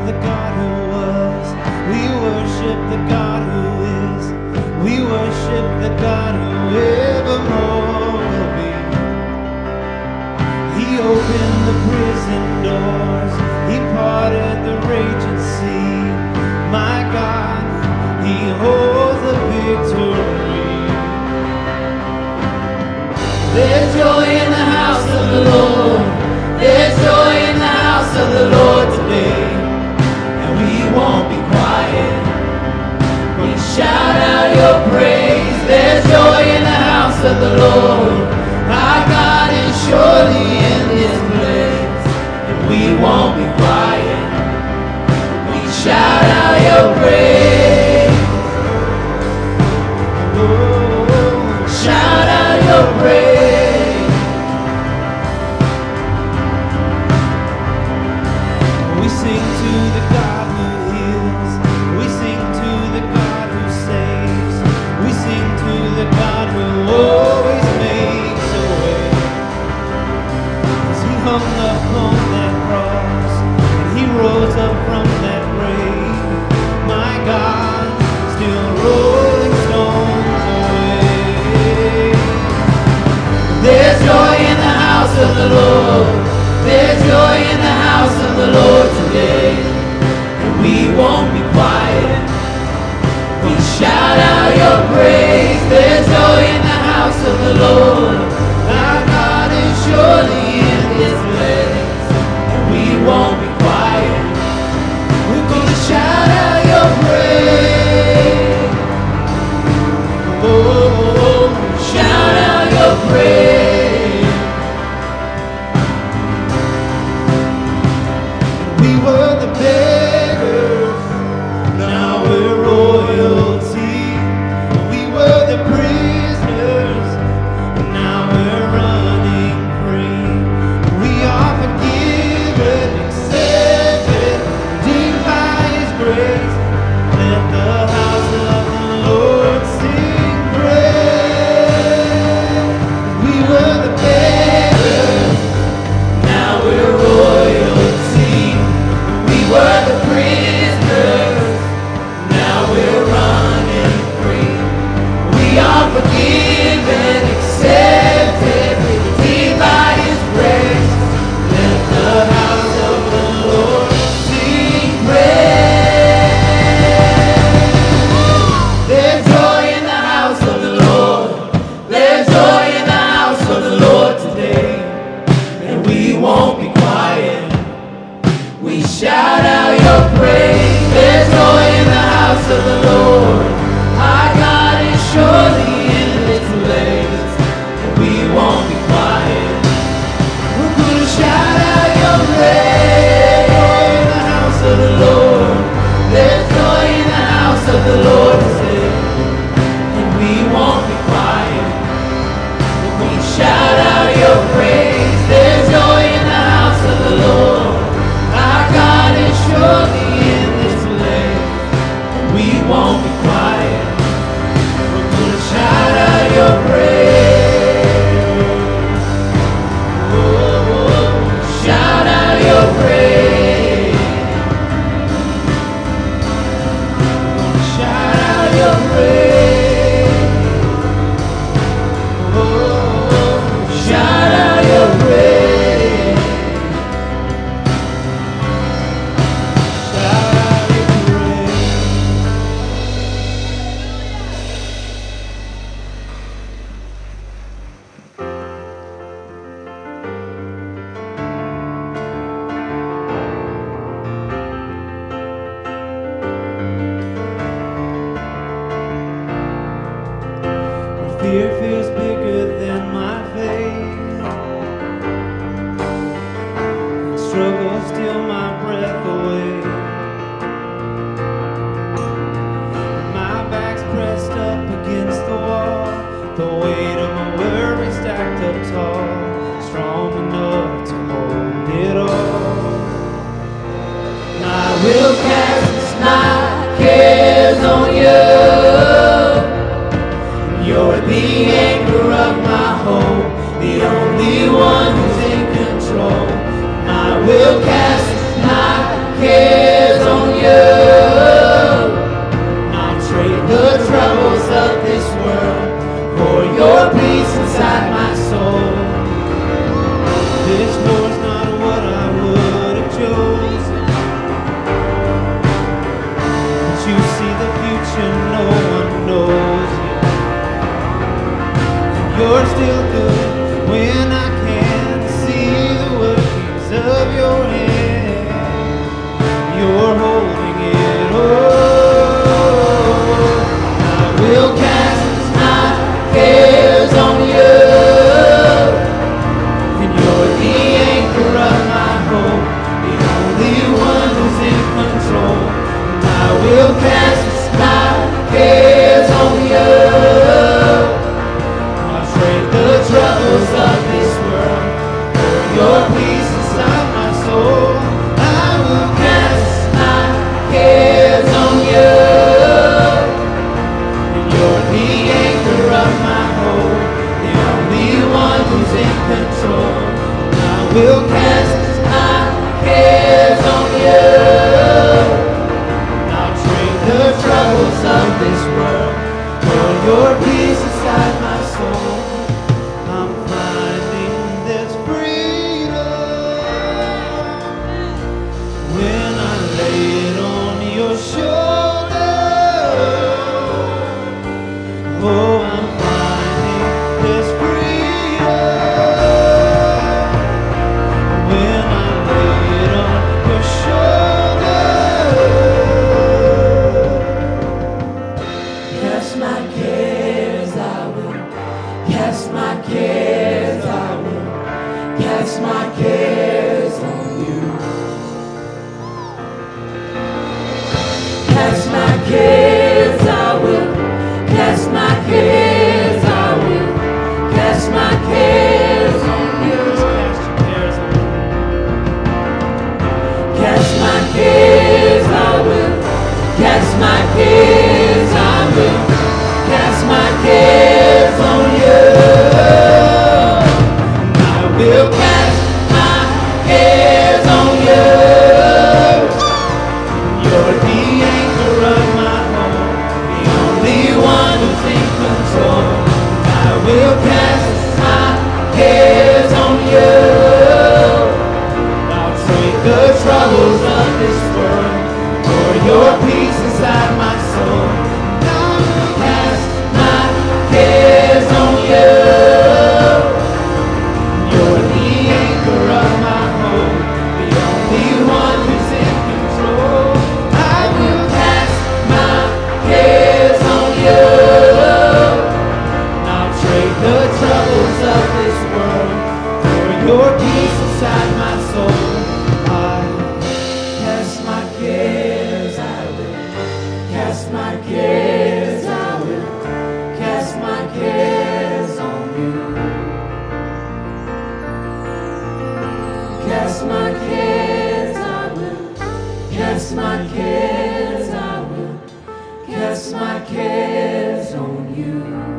the God who was. We worship the God who is. We worship the God who evermore will be. He opened the prison doors. He parted the raging sea. My God, He holds the victory. There's joy in the house of the Lord. There's joy in the house of the Lord today. And we won't be quiet. We shout out your praise. There's joy in the house of the Lord. Our God is surely in this place. And we won't be quiet. We shout out your praise. Shout out your praise. We sing to the God who heals. We sing to the God who saves. We sing to the God who always makes a way. 'Cause He hung up on that cross and He rose up from that grave. My God, still rolling stones away. There's joy in the house of the Lord. There's joy in the house of the Lord today. And we won't be quiet. We shout out your praise. There's joy in the house of the Lord. Our God is surely in this place. And we won't be quiet. We're gonna shout out your praise. Oh, shout out your praise. We were the beggars, now we're royalty. We were the prisoners, now we're running free. We are forgiven, accepted, redeemed by His grace. Let the house of the Lord sing praise. We were the beggars, Now we're royalty. We were the prisoners. Now we're running free. We are forgiven, accepted, redeemed by His grace. Let the house of the Lord sing praise. There's joy in the house of the Lord. There's joy in the house of the Lord today. And we won't be quiet. We shout out your praise. There's joy in the house of the Lord. Our God is surely in this place. And we won't be quiet. We're gonna shout out your praise. Joy in the house of the Lord. There's joy in the house of the Lord today. And we won't be quiet. We shout out your praise. There's joy in the house of the Lord. Our God is surely in this place. We won't be quiet. We're gonna shout out your praise. Oh, shout out your praise. Shout out your praise. Oh, shout out your praise. shout out your praise. Fear feels bigger than my faith. Struggle steal my breath away. My back's pressed up against the wall. The weight of my worry stacked up tall. Strong enough to hold it all. I will cast my cares on you. You're the anchor of my hope, the only one who's in control. I will cast my cares your hand. You're holding it all. I will cast my cares on you, And you're the anchor of my hope, the only one who's in control. I will cast my cares on you. I'll trade the troubles of this world for your peace inside my soul. I will Cast my cares on you. And you're the anchor of my hope, the only one who's in control. I will cast My cares on you. I'll trade the troubles of this world for your peace inside my soul. I'm finding this freedom when I lay it on your shoulder. Oh, I'm finding this freedom when I lay it on your shoulder. Cast my cares, I will. Cast my cares, I will. Cast my cares on you. Cast my cares, I will. Cast my cares, I will. Cast my cares on you. Cast my cares, I will. Cast my cares, I will. Cast my cares on you. I will Cast my cares on you. You're the anchor of my home, the only one who's in control. I will cast My cares on you. I'll trade the troubles of this world for your peace inside my soul. I will cast My cares on you. You're the anchor of my hope, the only one who's in control. I will Cast my cares on you. I'll trade the troubles of this world for your peace inside my soul. I Cast my cares, I will. Cast my cares, I will. Cast my cares on you. Cast my cares, I will. Cast my cares, I will. Cast my cares on you.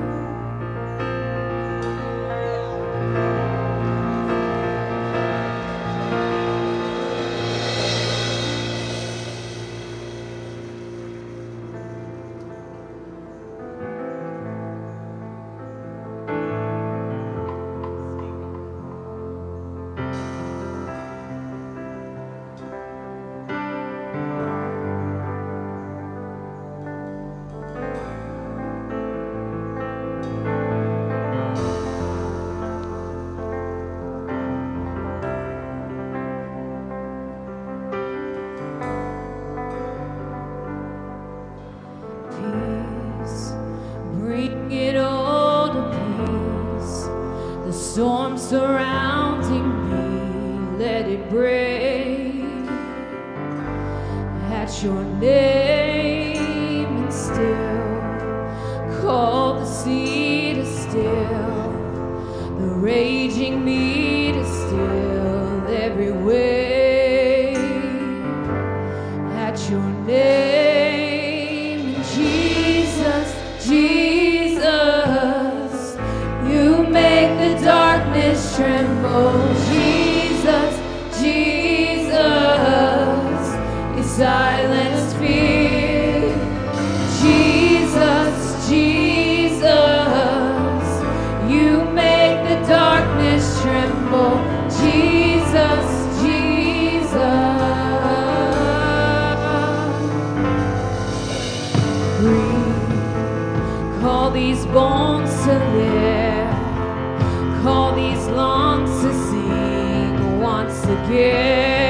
Peace, bring it all to peace. The storm surrounding me, let it break. At your name and still, call the sea to still, the raging me to still every wave. At your name, Jesus, Jesus, you make the darkness tremble. Jesus, Jesus, you silence fear. Jesus, Jesus, you make the darkness tremble. Jesus, Jesus. Breathe, call these bones to live, call these lungs to sing once again.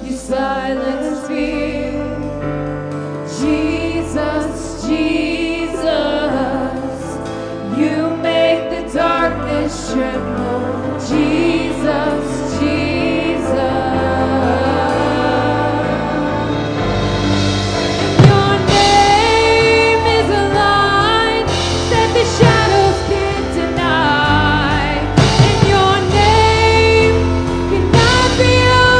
You silence fear. Jesus, Jesus, you make the darkness tremble. Jesus, Jesus. Your name is a light that the shadows can't deny. And your name cannot be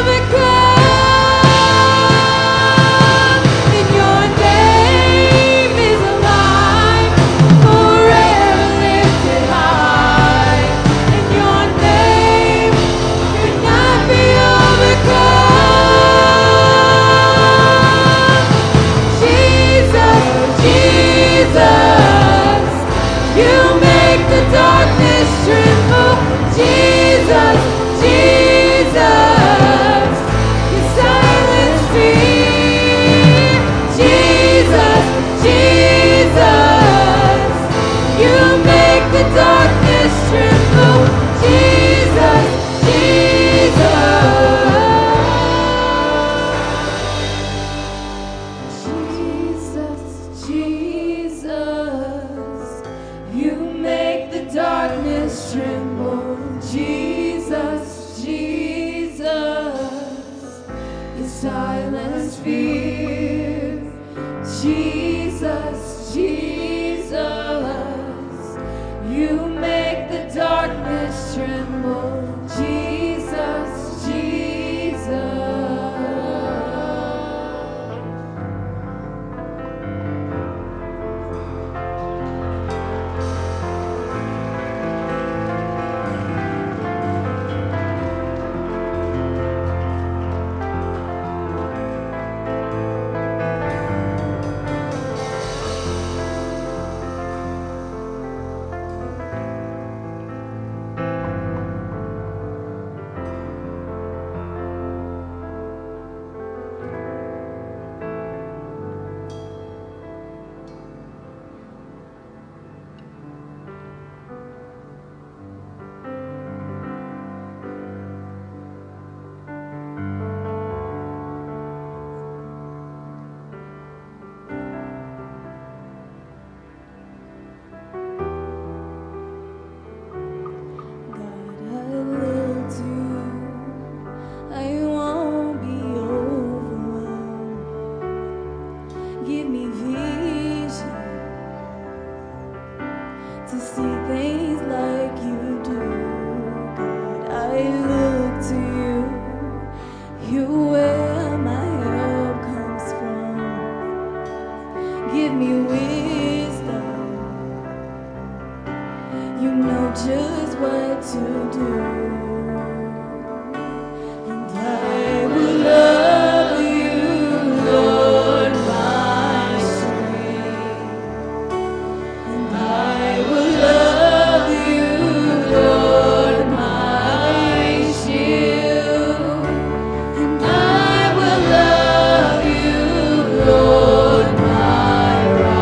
overcome. And your name is a light forever lifted high. And your name cannot be overcome. Jesus, Jesus, you make the darkness tremble. Jesus, Jesus, you silence fear. Jesus, Jesus, you make the darkness tremble. Jesus, Jesus, Jesus, you make the darkness tremble. Jesus, Jesus, you silence fear. Jesus, Jesus, you make the darkness tremble. Jesus, Jesus. Just what to do, and I will love you, Lord, my strength, and I will love you, Lord, my shield, and I will love you, Lord, my rock.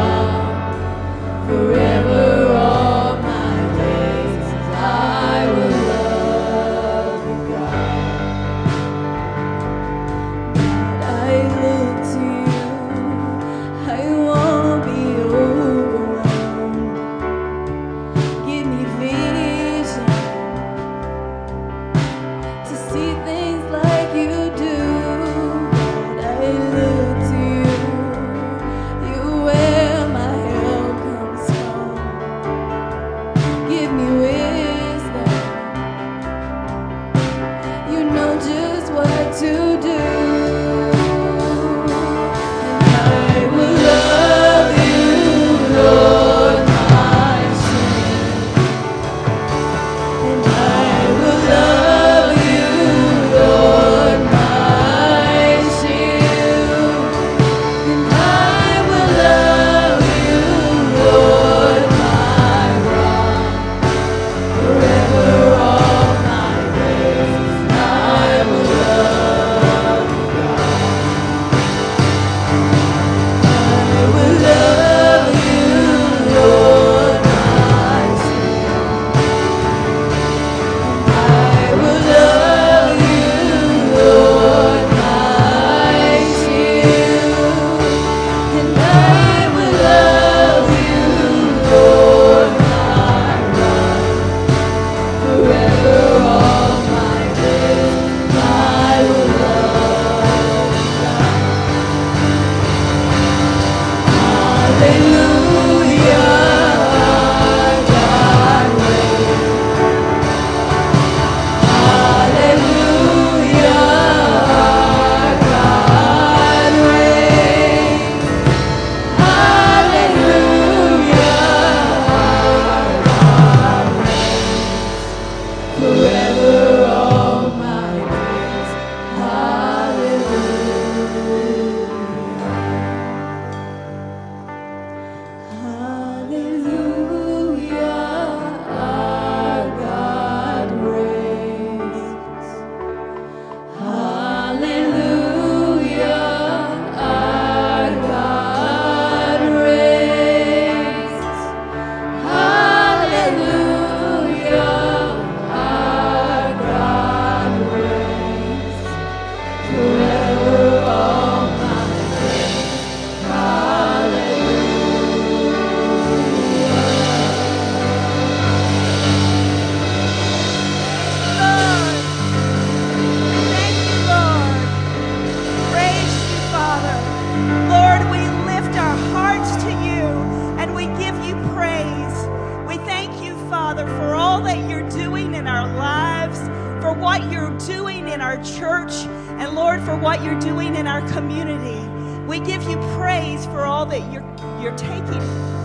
what you're doing in our community. We give you praise for all that you're taking.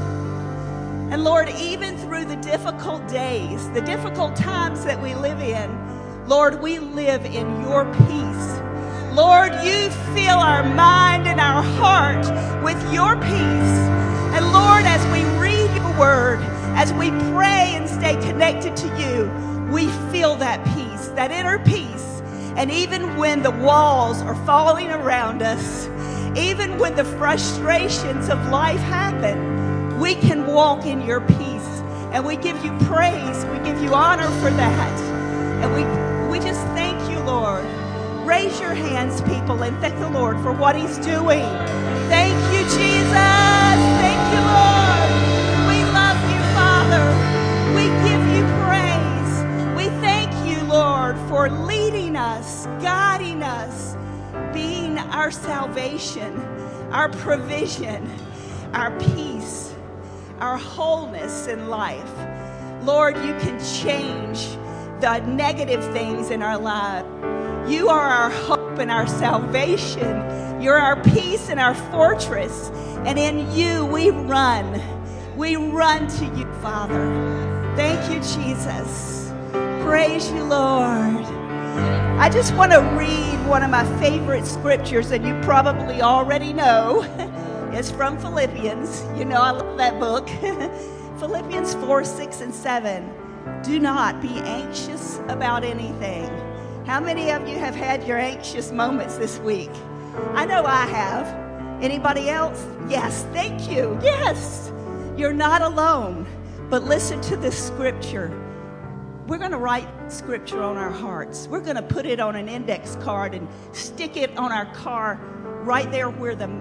And Lord, even through the difficult days, the difficult times that we live in, Lord, we live in your peace. Lord, you fill our mind and our heart with your peace. And Lord, as we read your word, as we pray and stay connected to you, we feel that peace, that inner peace. And even when the walls are falling around us, even when the frustrations of life happen, we can walk in your peace. And we give you praise. We give you honor for that. And we just thank you, Lord. Raise your hands, people, and thank the Lord for what he's doing. Thank you, Jesus. Thank you, Lord. We love you, Father. We give you praise. We thank you, Lord, for leading us, guiding us, being our salvation, our provision, our peace, our wholeness in life. Lord, you can change the negative things in our life. You are our hope and our salvation. You're our peace and our fortress. And in you we run. We run to you, Father. Thank you, Jesus. Praise you, Lord. I just want to read one of my favorite scriptures, and you probably already know. It's from Philippians. You know I love that book. Philippians 4, 6, and 7. Do not be anxious about anything. How many of you have had your anxious moments this week? I know I have. Anybody else? Yes, thank you. Yes, you're not alone. But listen to this scripture. We're going to write scripture on our hearts. We're going to put it on an index card and stick it on our car right there where the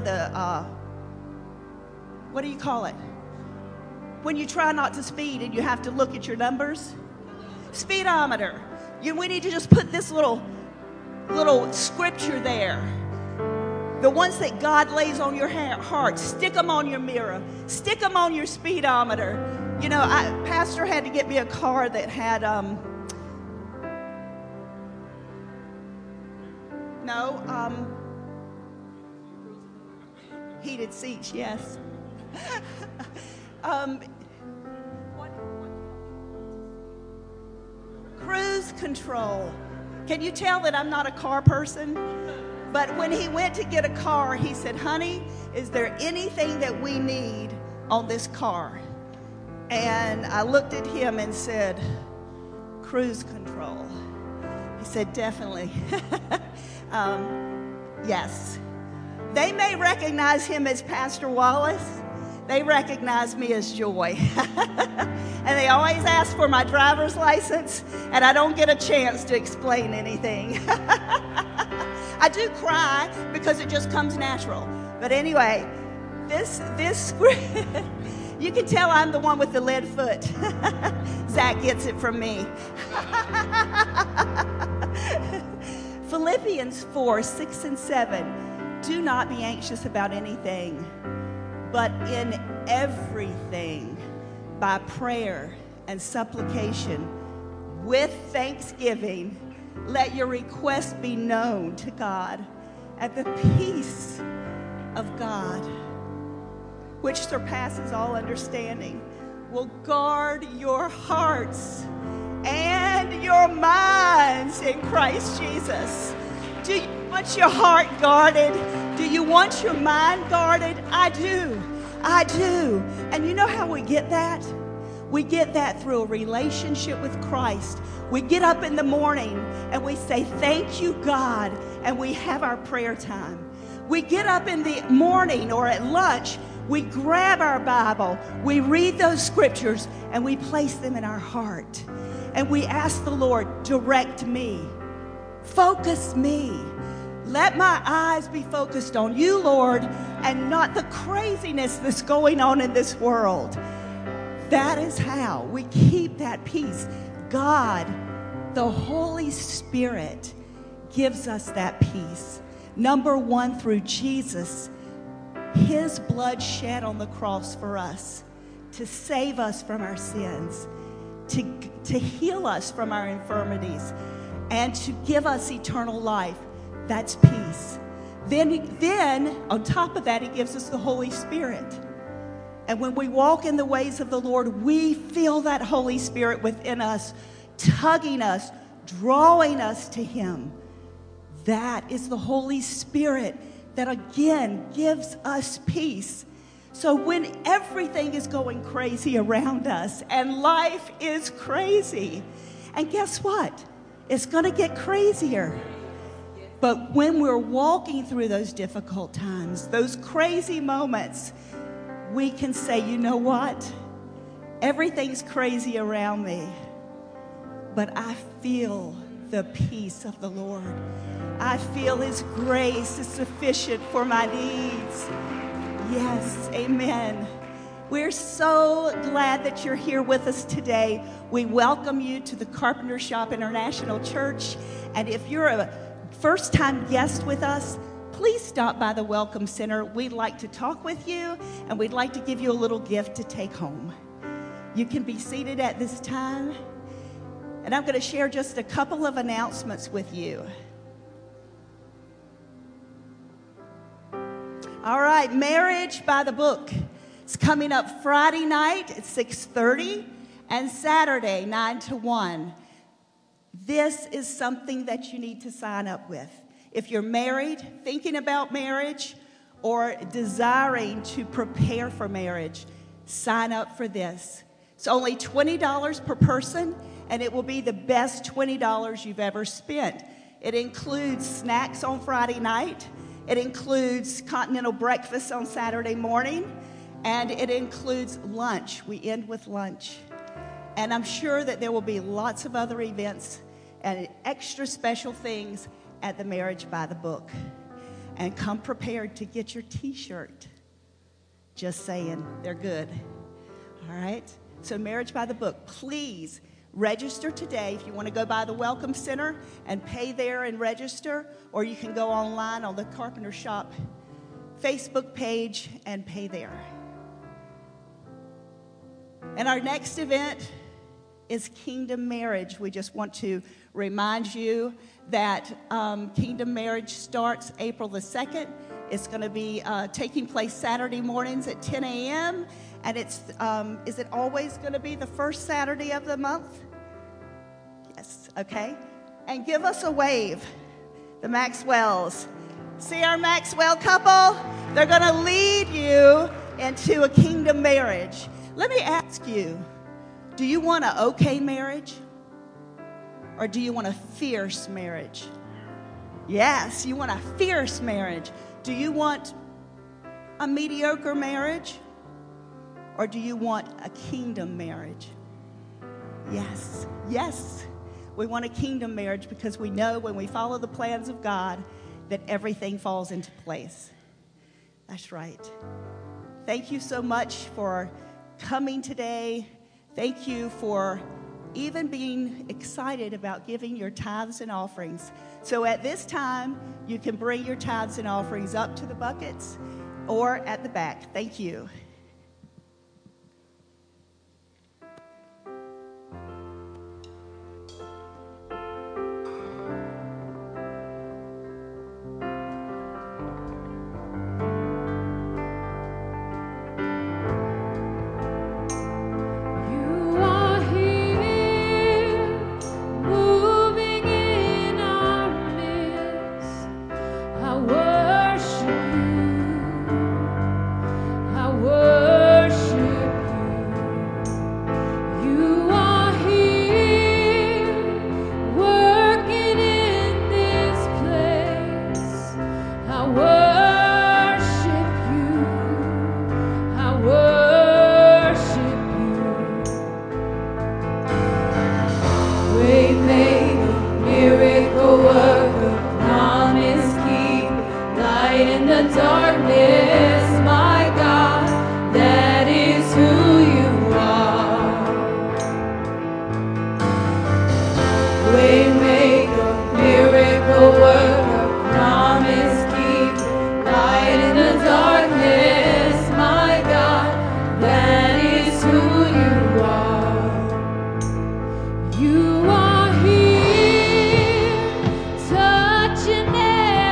what do you call it? When you try not to speed and you have to look at your numbers? Speedometer. We need to just put this little scripture there. The ones that God lays on your heart, stick them on your mirror. Stick them on your speedometer. You know, Pastor had to get me a car that had, heated seats, yes. Cruise control. Can you tell that I'm not a car person? But when he went to get a car, he said, honey, is there anything that we need on this car? And I looked at him and said, cruise control. He said, definitely. Yes. They may recognize him as Pastor Wallace. They recognize me as Joy. And they always ask for my driver's license, and I don't get a chance to explain anything. I do cry because it just comes natural. But anyway, this you can tell I'm the one with the lead foot. Zach gets it from me. Philippians 4, 6, and 7. Do not be anxious about anything, but in everything, by prayer and supplication, with thanksgiving, let your requests be known to God. And the peace of God, which surpasses all understanding, will guard your hearts and your minds in Christ Jesus. Do you want your heart guarded? Do you want your mind guarded? I do. I do. And you know how we get that? We get that through a relationship with Christ. We get up in the morning and we say, thank you, God, and we have our prayer time. We get up in the morning or at lunch, we grab our Bible, we read those scriptures, and we place them in our heart. And we ask the Lord, direct me, focus me. Let my eyes be focused on you, Lord, and not the craziness that's going on in this world. That is how we keep that peace. God, the Holy Spirit, gives us that peace. Number one, through Jesus, his blood shed on the cross for us to save us from our sins, to heal us from our infirmities, and to give us eternal life. That's peace. Then on top of that, he gives us the Holy Spirit. And when we walk in the ways of the Lord, we feel that Holy Spirit within us, tugging us, drawing us to him. That is the Holy Spirit that again gives us peace. So when everything is going crazy around us and life is crazy, and guess what? It's going to get crazier. But when we're walking through those difficult times, those crazy moments, we can say, you know what? Everything's crazy around me, but I feel the peace of the Lord. I feel his grace is sufficient for my needs. Yes, amen. We're so glad that you're here with us today. We welcome you to the Carpenter Shop International Church. And if you're a first-time guest with us, please stop by the Welcome Center. We'd like to talk with you, and we'd like to give you a little gift to take home. You can be seated at this time. And I'm going to share just a couple of announcements with you. All right, Marriage by the Book. It's coming up Friday night at 6:30 and Saturday 9 to 1. This is something that you need to sign up with. If you're married, thinking about marriage, or desiring to prepare for marriage, sign up for this. It's only $20 per person, and it will be the best $20 you've ever spent. It includes snacks on Friday night. It includes continental breakfast on Saturday morning, and it includes lunch. We end with lunch. And I'm sure that there will be lots of other events and extra special things at the Marriage by the Book. And come prepared to get your t-shirt. Just saying, they're good. All right? So Marriage by the Book, please register today if you want to go by the Welcome Center and pay there and register, or you can go online on the Carpenter Shop Facebook page and pay there. And our next event is Kingdom Marriage. We just want to remind you that Kingdom Marriage starts April the 2nd. It's going to be taking place Saturday mornings at 10 a.m. And it's, is it always going to be the first Saturday of the month? Yes, okay. And give us a wave, the Maxwells. See our Maxwell couple? They're going to lead you into a kingdom marriage. Let me ask you, do you want an okay marriage? Or do you want a fierce marriage? Yes, you want a fierce marriage. Do you want a mediocre marriage? Or do you want a kingdom marriage? Yes, yes. We want a kingdom marriage because we know when we follow the plans of God that everything falls into place. That's right. Thank you so much for coming today. Thank you for even being excited about giving your tithes and offerings. So at this time, you can bring your tithes and offerings up to the buckets or at the back. Thank you. You are here, touching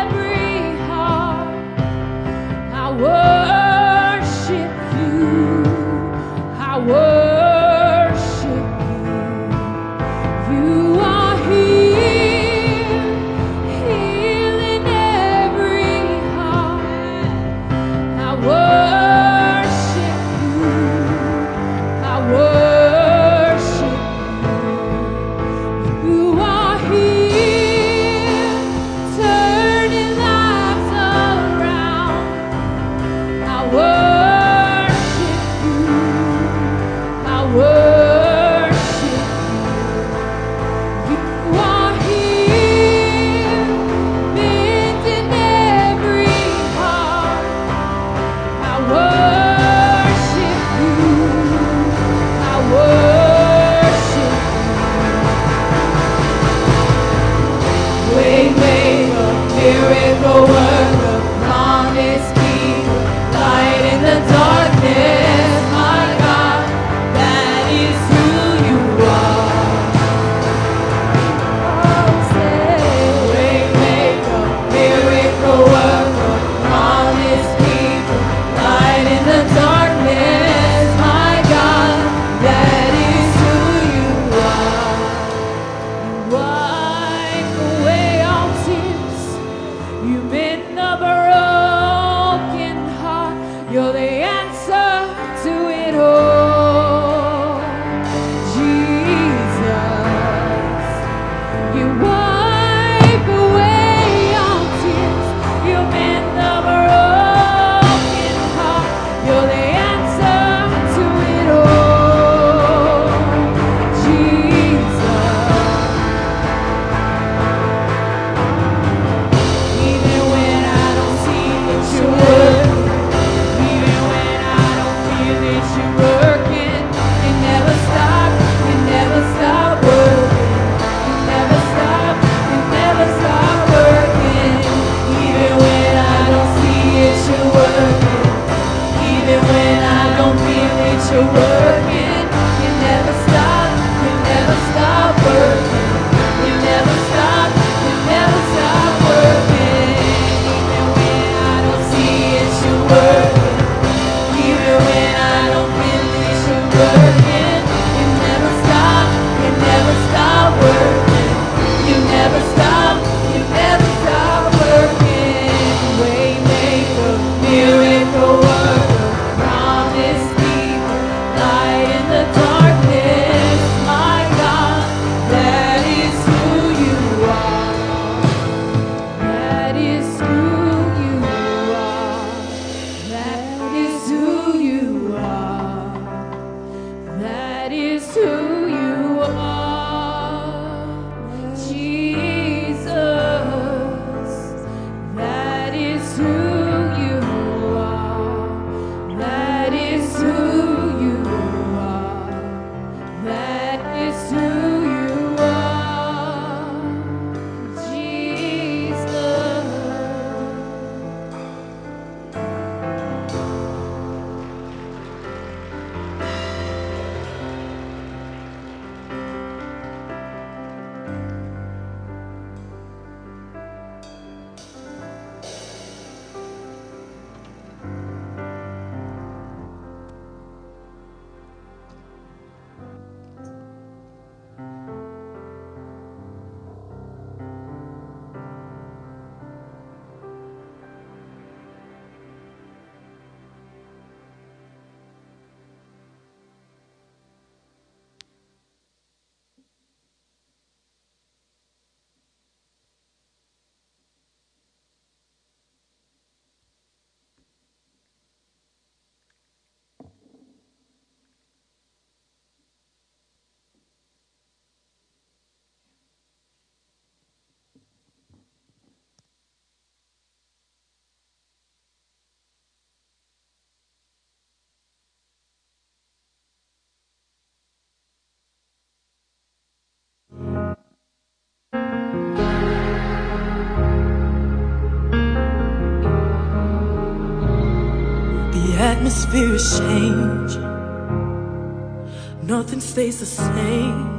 Atmosphere is changing, nothing stays the same.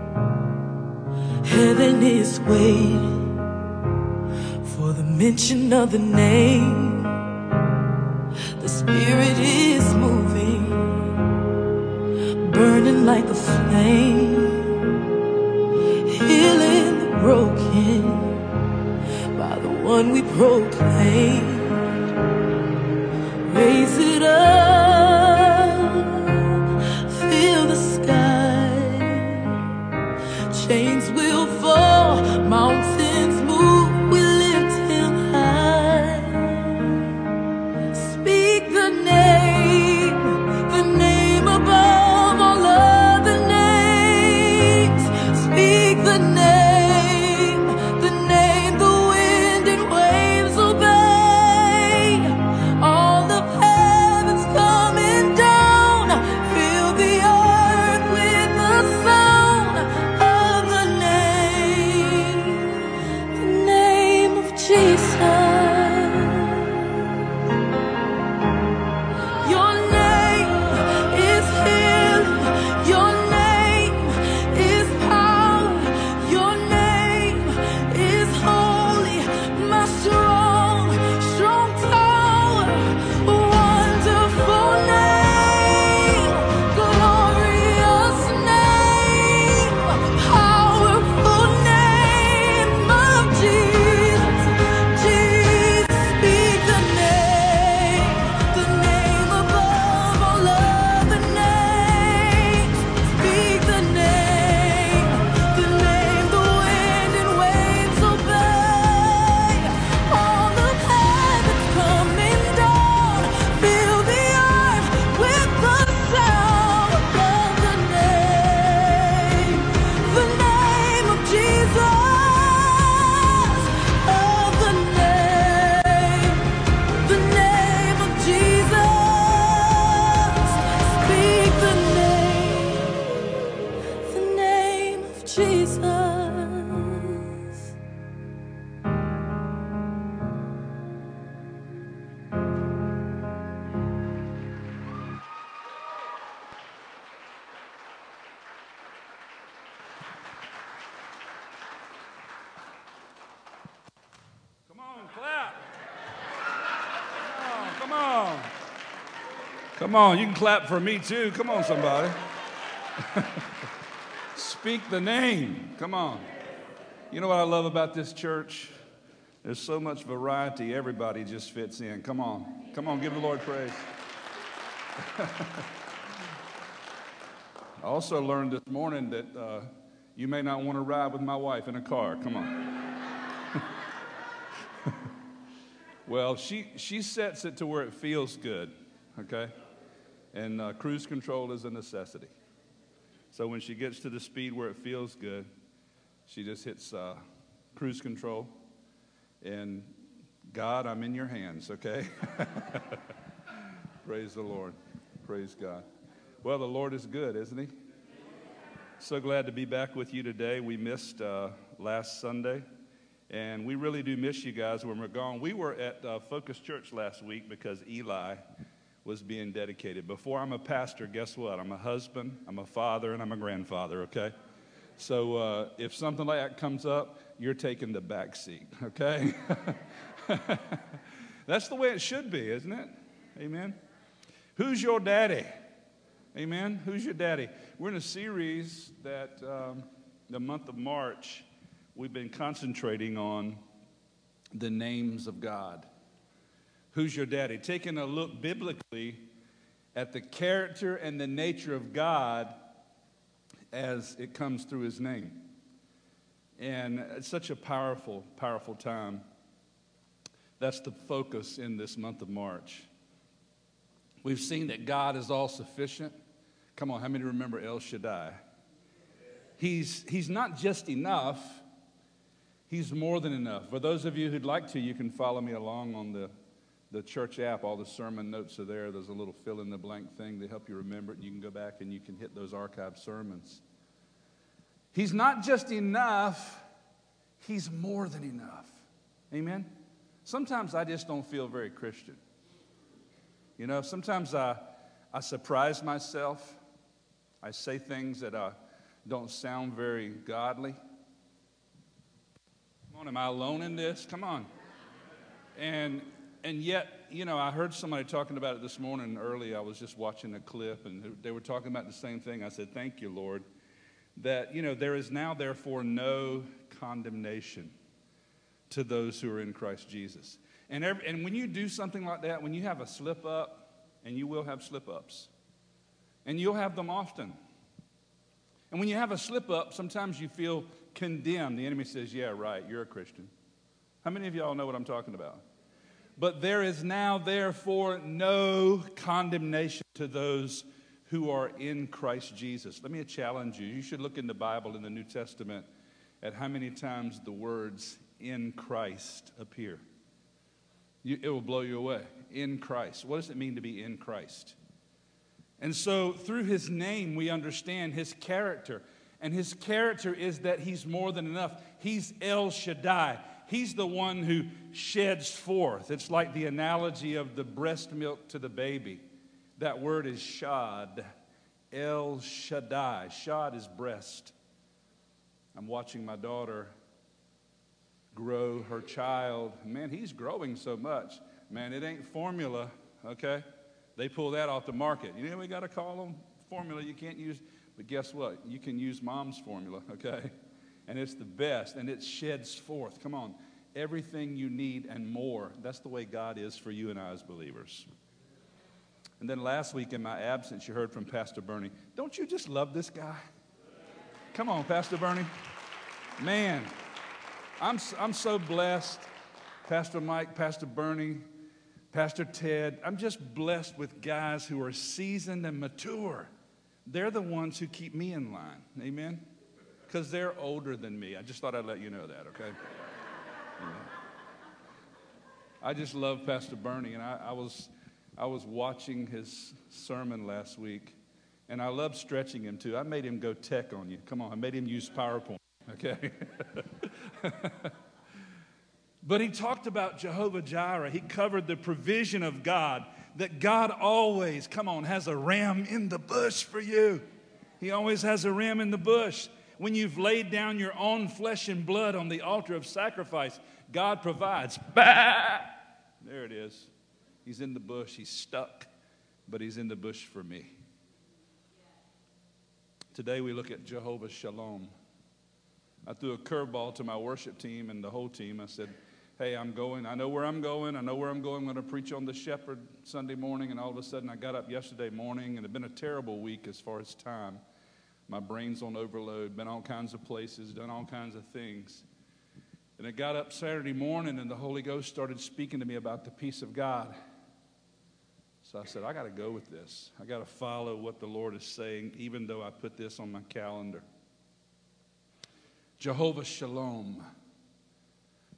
Heaven is waiting for the mention of the name. The Spirit is moving, burning like a flame, healing the broken by the one we proclaim. Raise it up, feel the sky. Chains will fall, mountains move, we lift him high. Speak the name above all other names. Speak the name the wind and waves obey. All of heaven's coming down, fill the earth with the sound of the name of Jesus. Your name is healing, your name is power, your name is holy, my strong tower. Wonderful name, glorious name, powerful name of Jesus. Jesus, speak the name above all other names. Speak the name the wind and waves obey. All of heaven's coming down, fill the earth with the sound of the name of Jesus, of the name of Jesus. Speak the name of Jesus. Come on, clap. Come on. Come on, you can clap for me too. Come on, somebody. Speak the name. Come on. You know what I love about this church? There's so much variety. Everybody just fits in. Come on. Come on, give the Lord praise. I also learned this morning that you may not want to ride with my wife in a car. Come on. Well, she sets it to where it feels good, okay? And cruise control is a necessity. So when she gets to the speed where it feels good, she just hits cruise control and God, I'm in your hands, okay? Praise the Lord. Praise God. Well, the Lord is good, isn't he? So glad to be back with you today. We missed last Sunday, and we really do miss you guys when we're gone. We were at Focus Church last week because Eli was being dedicated. Before I'm a pastor, guess what? I'm a husband, I'm a father, and I'm a grandfather, okay? So if something like that comes up, you're taking the back seat, okay? That's the way it should be, isn't it? Amen. Who's your daddy? Amen. Who's your daddy? We're in a series that the month of March, we've been concentrating on the names of God. Who's your daddy? Taking a look biblically at the character and the nature of God as it comes through his name. And it's such a powerful, powerful time. That's the focus in this month of March. We've seen that God is all sufficient. Come on, how many remember El Shaddai? He's not just enough, he's more than enough. For those of you who'd like to, you can follow me along on the church app. All the sermon notes are there. There's a little fill-in-the-blank thing to help you remember it. You can go back and you can hit those archived sermons. He's not just enough, he's more than enough. Amen? Sometimes I just don't feel very Christian. You know, sometimes I surprise myself. I say things that don't sound very godly. Come on, am I alone in this? Come on. And yet, you know, I heard somebody talking about it this morning early. I was just watching a clip, and they were talking about the same thing. I said, thank you, Lord, that, you know, there is now, therefore, no condemnation to those who are in Christ Jesus. And when you do something like that, when you have a slip up, and you will have slip ups, and you'll have them often. And when you have a slip up, sometimes you feel condemned. The enemy says, yeah, right, you're a Christian. How many of y'all know what I'm talking about? But there is now, therefore, no condemnation to those who are in Christ Jesus. Let me challenge you. You should look in the Bible, in the New Testament, at how many times the words in Christ appear. It will blow you away. In Christ. What does it mean to be in Christ? And so through his name, we understand his character. And his character is that he's more than enough. He's El Shaddai. He's the one who sheds forth. It's like the analogy of the breast milk to the baby. That word is shad. El Shaddai. Shad is breast. I'm watching my daughter grow her child. Man, he's growing so much. Man, it ain't formula, okay? They pull that off the market. You know, we got to call them formula you can't use. But guess what? You can use mom's formula, okay? And it's the best, and it sheds forth. Come on. Everything you need and more. That's the way God is for you and I as believers. And then last week in my absence, you heard from Pastor Bernie. Don't you just love this guy? Come on, Pastor Bernie. Man, I'm so blessed. Pastor Mike, Pastor Bernie, Pastor Ted. I'm just blessed with guys who are seasoned and mature. They're the ones who keep me in line. Amen? Because they're older than me. I just thought I'd let you know that, okay? Amen. I just love Pastor Bernie, and I was watching his sermon last week, and I love stretching him too. I made him go tech on you. Come on, I made him use PowerPoint, okay? But he talked about Jehovah Jireh. He covered the provision of God, that God always, come on, has a ram in the bush for you. He always has a ram in the bush. When you've laid down your own flesh and blood on the altar of sacrifice, God provides. Bah! There it is. He's in the bush. He's stuck, but he's in the bush for me. Today we look at Jehovah Shalom. I threw a curveball to my worship team and the whole team. I said, hey, I'm going. I know where I'm going. I'm going to preach on the shepherd Sunday morning. And all of a sudden I got up yesterday morning, and it had been a terrible week as far as time. My brain's on overload, been all kinds of places, done all kinds of things. And I got up Saturday morning, and the Holy Ghost started speaking to me about the peace of God. So I said, I got to go with this. I got to follow what the Lord is saying, even though I put this on my calendar. Jehovah Shalom.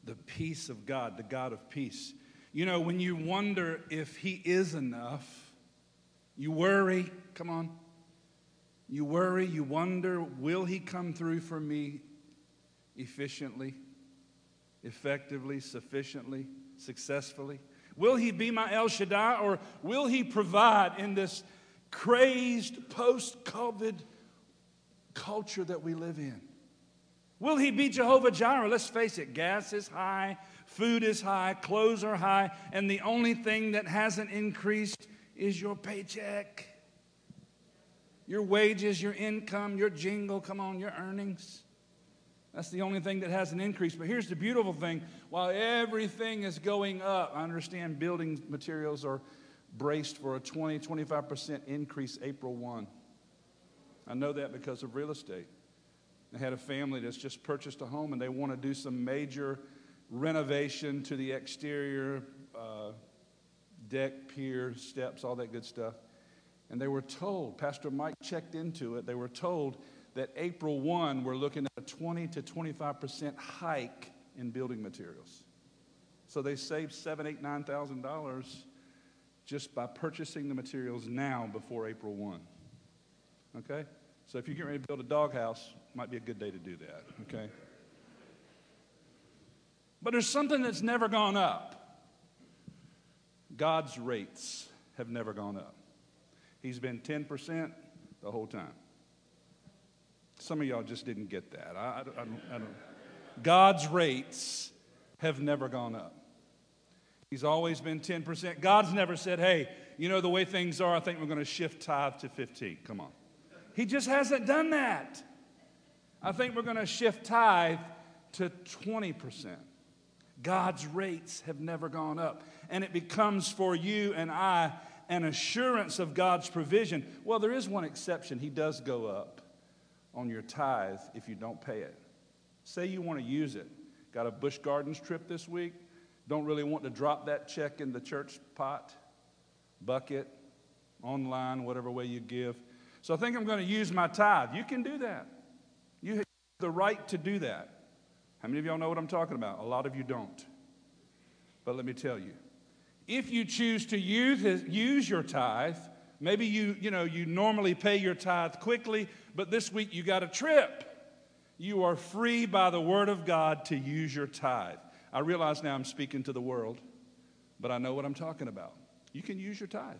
the peace of God, the God of peace. You know, when you wonder if he is enough, you worry, come on. You worry, you wonder, will he come through for me efficiently, effectively, sufficiently, successfully? Will he be my El Shaddai, or will he provide in this crazed post-COVID culture that we live in? Will he be Jehovah Jireh? Let's face it, gas is high, food is high, clothes are high, and the only thing that hasn't increased is your paycheck. Your wages, your income, your jingle, come on, your earnings. That's the only thing that hasn't increased. But here's the beautiful thing. While everything is going up, I understand building materials are braced for a 25% increase April 1. I know that because of real estate. I had a family that's just purchased a home, and they want to do some major renovation to the exterior, deck, pier, steps, all that good stuff. And they were told, Pastor Mike checked into it, they were told that April 1, we're looking at a 20 to 25% hike in building materials. So they saved $7,000, $8,000, $9,000 just by purchasing the materials now before April 1. Okay? So if you're getting ready to build a doghouse, might be a good day to do that, okay? But there's something that's never gone up. God's rates have never gone up. He's been 10% the whole time. Some of y'all just didn't get that. I don't. God's rates have never gone up. He's always been 10%. God's never said, hey, you know, the way things are, I think we're going to shift tithe to 15. Come on. He just hasn't done that. I think we're going to shift tithe to 20%. God's rates have never gone up. And it becomes for you and I an assurance of God's provision. Well, there is one exception. He does go up on your tithe if you don't pay it. Say you want to use it. Got a Busch Gardens trip this week. Don't really want to drop that check in the church pot, bucket, online, whatever way you give. So I think I'm going to use my tithe. You can do that. You have the right to do that. How many of y'all know what I'm talking about? A lot of you don't. But let me tell you, if you choose to use your tithe, maybe you normally pay your tithe quickly, but this week you got a trip. You are free by the word of God to use your tithe. I realize now I'm speaking to the world, but I know what I'm talking about. You can use your tithe.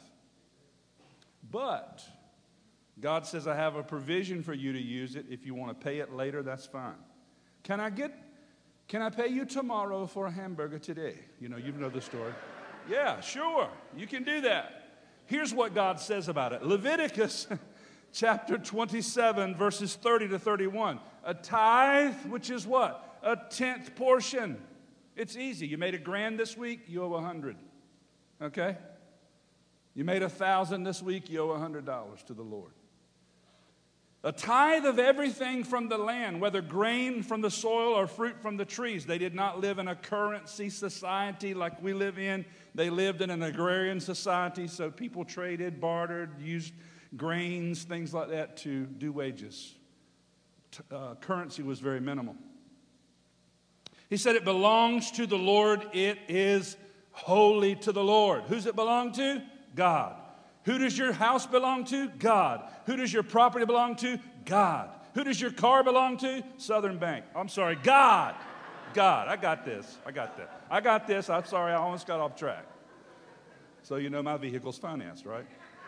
But God says, I have a provision for you to use it. If you want to pay it later, that's fine. Can I pay you tomorrow for a hamburger today? You know the story. Yeah, sure. You can do that. Here's what God says about it. Leviticus chapter 27, verses 30 to 31. A tithe, which is what? A 10th portion. It's easy. You made $1,000 this week, you owe $100. Okay? You made $1,000 this week, you owe $100 to the Lord. A tithe of everything from the land, whether grain from the soil or fruit from the trees. They did not live in a currency society like we live in. They lived in an agrarian society, so people traded, bartered, used grains, things like that to do wages. Currency was very minimal. He said it belongs to the Lord. It is holy to the Lord. Who's it belong to? God. Who does your house belong to? God. Who does your property belong to? God. Who does your car belong to? Southern Bank. I'm sorry, God. God. I got this. I'm sorry, I almost got off track. So you know my vehicle's financed, right?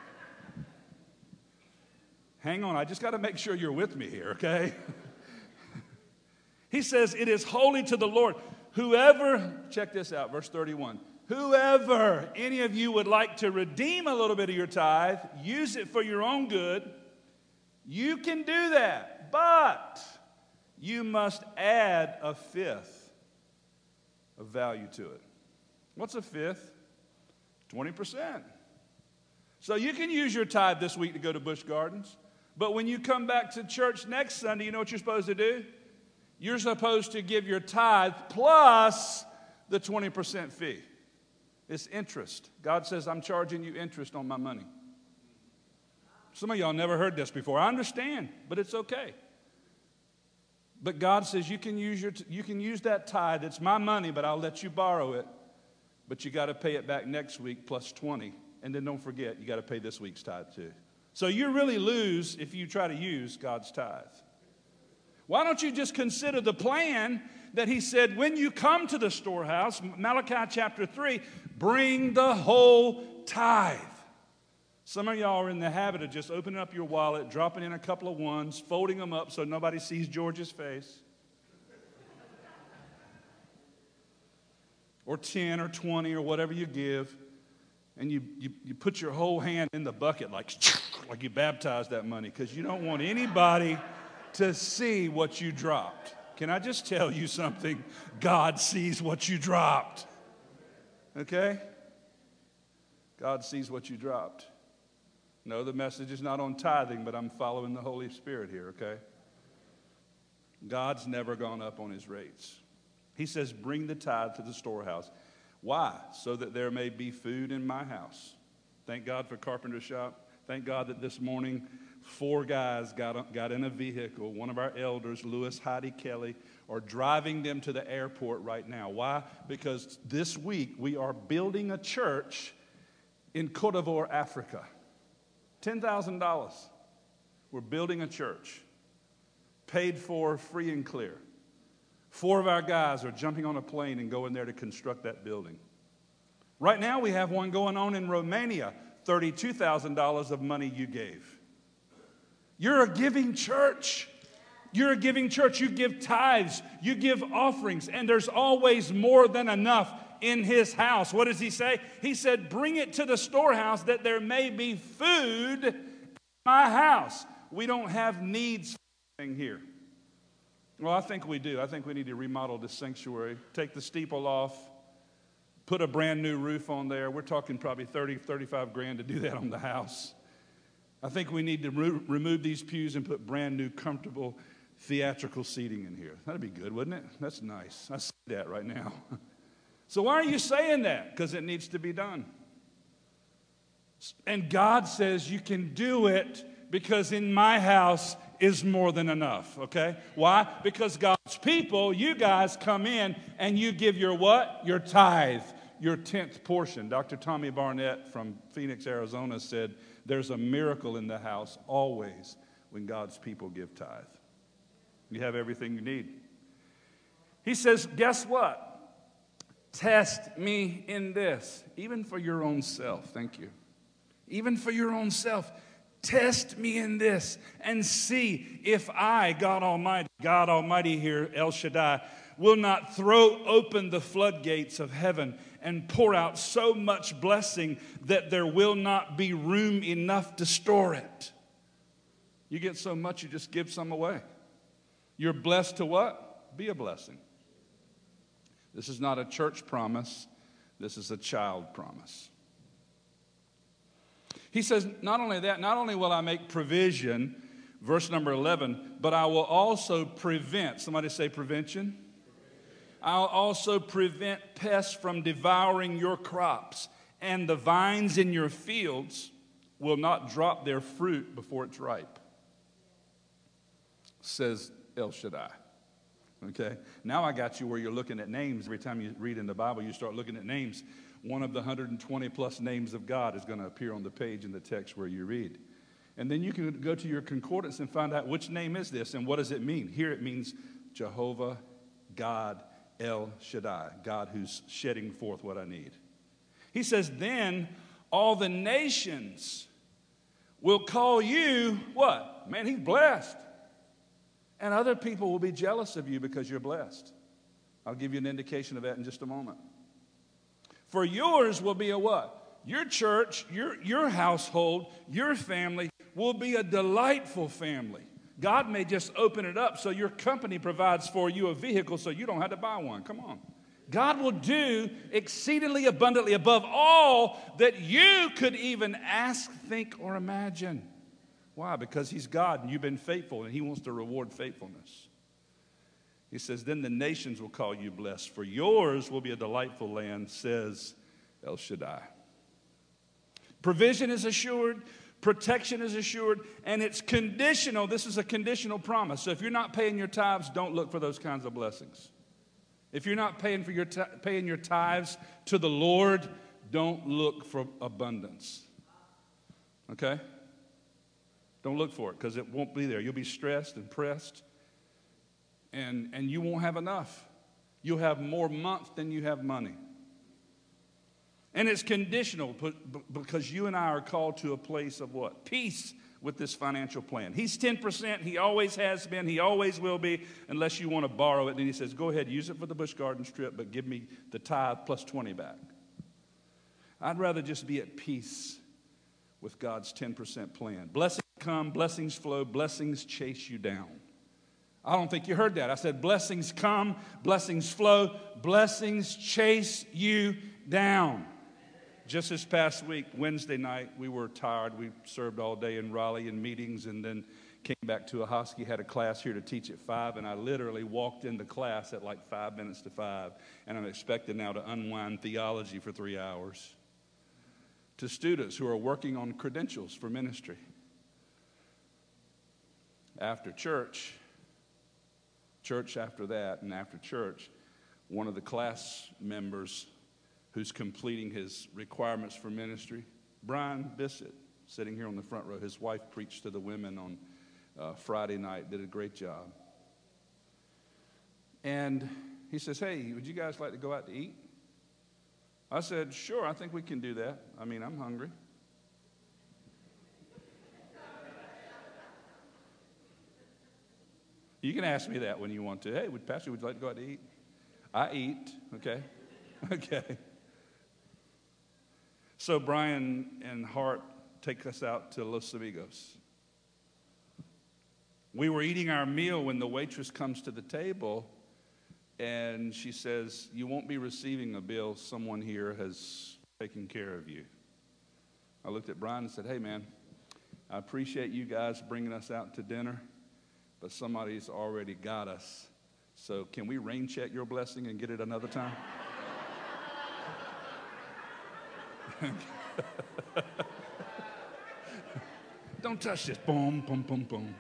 Hang on, I just got to make sure you're with me here, okay? He says, it is holy to the Lord. Whoever, check this out, verse 31. Whoever, any of you would like to redeem a little bit of your tithe, use it for your own good, you can do that. But you must add a fifth of value to it. What's a fifth? 20%. So you can use your tithe this week to go to Busch Gardens. But when you come back to church next Sunday, you know what you're supposed to do? You're supposed to give your tithe plus the 20% fee. It's interest. God says, I'm charging you interest on my money. Some of y'all never heard this before. I understand, but it's okay. But God says you can use that tithe. It's my money, but I'll let you borrow it. But you got to pay it back next week plus 20. And then don't forget, you got to pay this week's tithe too. So you really lose if you try to use God's tithe. Why don't you just consider the plan that he said, when you come to the storehouse, Malachi chapter 3, bring the whole tithe. Some of y'all are in the habit of just opening up your wallet, dropping in a couple of ones, folding them up so nobody sees George's face. Or 10 or 20 or whatever you give. And you put your whole hand in the bucket like you baptized that money because you don't want anybody to see what you dropped. Can I just tell you something? God sees what you dropped. Okay? God sees what you dropped. No, the message is not on tithing, but I'm following the Holy Spirit here, okay? God's never gone up on his rates. He says, bring the tithe to the storehouse. Why? So that there may be food in my house. Thank God for Carpenter Shop. Thank God that this morning 4 guys got in a vehicle. One of our elders, Lewis, Heidi, Kelly, are driving them to the airport right now. Why? Because this week we are building a church in Côte d'Ivoire, Africa. $10,000. We're building a church. Paid for, free and clear. 4 of our guys are jumping on a plane and going there to construct that building. Right now we have one going on in Romania. $32,000 of money you gave. You're a giving church. You're a giving church. You give tithes. You give offerings. And there's always more than enough in his house. What does he say? He said, bring it to the storehouse that there may be food in my house. We don't have needs here. Well, I think we do. I think we need to remodel the sanctuary, take the steeple off, put a brand new roof on there. We're talking probably 30, 35 grand to do that on the house. I think we need to remove these pews and put brand new, comfortable, theatrical seating in here. That'd be good, wouldn't it? That's nice. I see that right now. So why are you saying that? Because it needs to be done. And God says you can do it because in my house is more than enough, okay? Why? Because God's people, you guys come in and you give your what? Your tithe, your 10th portion. Dr. Tommy Barnett from Phoenix, Arizona said, there's a miracle in the house always when God's people give tithe. You have everything you need. He says, guess what? Test me in this, even for your own self. Thank you. Even for your own self. Test me in this and see if I, God Almighty here, El Shaddai, will not throw open the floodgates of heaven and pour out so much blessing that there will not be room enough to store it. You get so much, you just give some away. You're blessed to what? Be a blessing. This is not a church promise. This is a child promise. He says, not only that, not only will I make provision, verse number 11, but I will also prevent. Somebody say prevention. I'll also prevent pests from devouring your crops, and the vines in your fields will not drop their fruit before it's ripe, says El Shaddai. Okay, now I got you where you're looking at names. Every time you read in the Bible, you start looking at names. One of the 120 plus names of God is going to appear on the page in the text where you read. And then you can go to your concordance and find out which name is this and what does it mean. Here it means Jehovah, God, El Shaddai, God who's shedding forth what I need. He says, then all the nations will call you, what? Man, he's blessed. And other people will be jealous of you because you're blessed. I'll give you an indication of that in just a moment. For yours will be a what? Your church, your household, your family will be a delightful family. God may just open it up so your company provides for you a vehicle so you don't have to buy one. Come on. God will do exceedingly abundantly above all that you could even ask, think, or imagine. Why? Because he's God and you've been faithful and he wants to reward faithfulness. He says, then the nations will call you blessed, for yours will be a delightful land, says El Shaddai. Provision is assured. protection is assured, and it's conditional. This is a conditional promise. So if you're not paying your tithes, don't look for those kinds of blessings. If you're not paying your tithes to the Lord, don't look for abundance. Okay? Don't look for it, because it won't be there. You'll be stressed and pressed, and you won't have enough. You'll have more month than you have money. And it's conditional, because you and I are called to a place of what? Peace with this financial plan. He's 10%. He always has been. He always will be, unless you want to borrow it. Then he says, go ahead, use it for the Busch Gardens trip, but give me the tithe plus 20 back. I'd rather just be at peace with God's 10% plan. Blessings come, blessings flow, blessings chase you down. I don't think you heard that. I said blessings come, blessings flow, blessings chase you down. Just this past week, Wednesday night, we were tired. We served all day in Raleigh in meetings, and then came back to Ahoskie, had a class here to teach at 5, and I literally walked into class at like 5 minutes to 5, and I'm expected now to unwind theology for 3 hours to students who are working on credentials for ministry. After church after that, and after church, one of the class members who's completing his requirements for ministry, Brian Bissett, sitting here on the front row. His wife preached to the women on Friday night, did a great job. And he says, hey, would you guys like to go out to eat? I said, sure, I think we can do that. I mean, I'm hungry. You can ask me that when you want to. Hey, Pastor, would you like to go out to eat? I eat, okay? Okay. So Brian and Hart take us out to Los Amigos. We were eating our meal when the waitress comes to the table, and she says, you won't be receiving a bill. Someone here has taken care of you. I looked at Brian and said, hey, man, I appreciate you guys bringing us out to dinner, but somebody's already got us. So can we rain check your blessing and get it another time? Don't touch this. Boom, boom, boom, boom.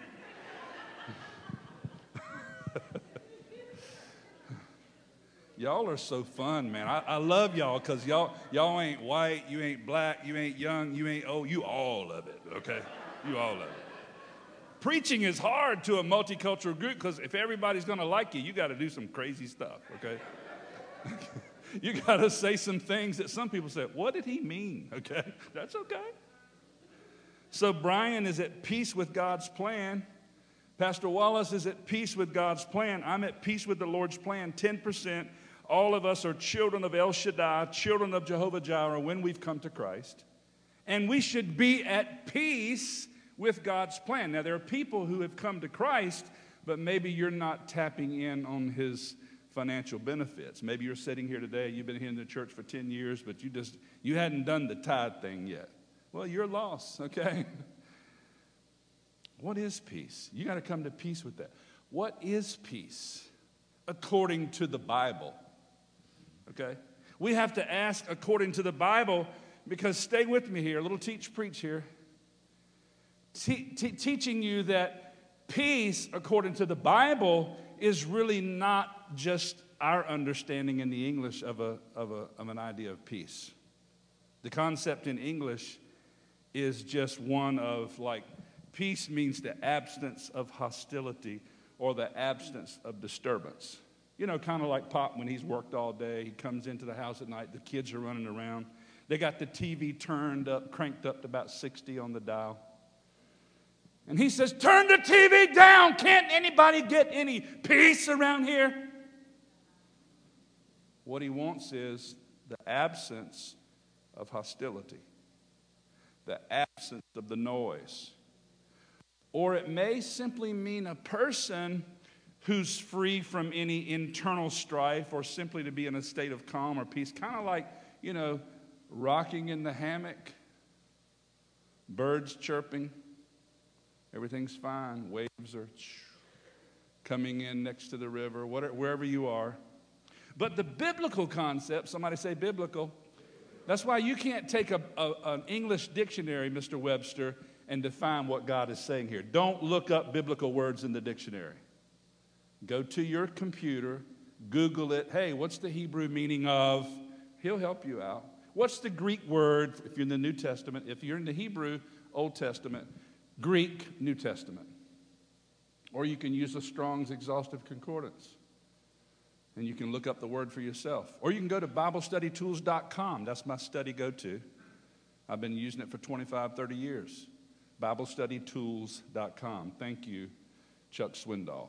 Y'all are so fun, man. I love y'all, because y'all ain't white, you ain't black, you ain't young, you ain't old. You all of it, okay? You all of it. Preaching is hard to a multicultural group, because if everybody's going to like you, you got to do some crazy stuff, okay? You got to say some things that some people say, what did he mean? Okay, that's okay. So Brian is at peace with God's plan. Pastor Wallace is at peace with God's plan. I'm at peace with the Lord's plan. 10%. All of us are children of El Shaddai, children of Jehovah Jireh when we've come to Christ. And we should be at peace with God's plan. Now, there are people who have come to Christ, but maybe you're not tapping in on his financial benefits. Maybe you're sitting here today, you've been here in the church for 10 years, but you hadn't done the tithe thing yet. Well, you're lost, okay? What is peace? You got to come to peace with that. What is peace according to the Bible? Okay? We have to ask according to the Bible, because stay with me here, a little teach preach here. Teaching you that peace according to the Bible is really not just our understanding in the English of an idea of peace. The concept in English is just one of, like, peace means the absence of hostility or the absence of disturbance. You know, kind of like Pop when he's worked all day. He comes into the house at night, the kids are running around. They got the TV cranked up to about 60 on the dial. And he says, turn the TV down. Can't anybody get any peace around here? What he wants is the absence of hostility, the absence of the noise. Or it may simply mean a person who's free from any internal strife, or simply to be in a state of calm or peace, kind of like, rocking in the hammock, birds chirping. Everything's fine. Waves are coming in next to the river, wherever you are. But the biblical concept, somebody say biblical. That's why you can't take an English dictionary, Mr. Webster, and define what God is saying here. Don't look up biblical words in the dictionary. Go to your computer, Google it. Hey, what's the Hebrew meaning of? He'll help you out. What's the Greek word if you're in the New Testament? If you're in the Hebrew, Old Testament, Greek, New Testament. Or you can use the Strong's Exhaustive Concordance. And you can look up the word for yourself. Or you can go to BibleStudyTools.com. That's my study go-to. I've been using it for 25, 30 years. BibleStudyTools.com. Thank you, Chuck Swindoll.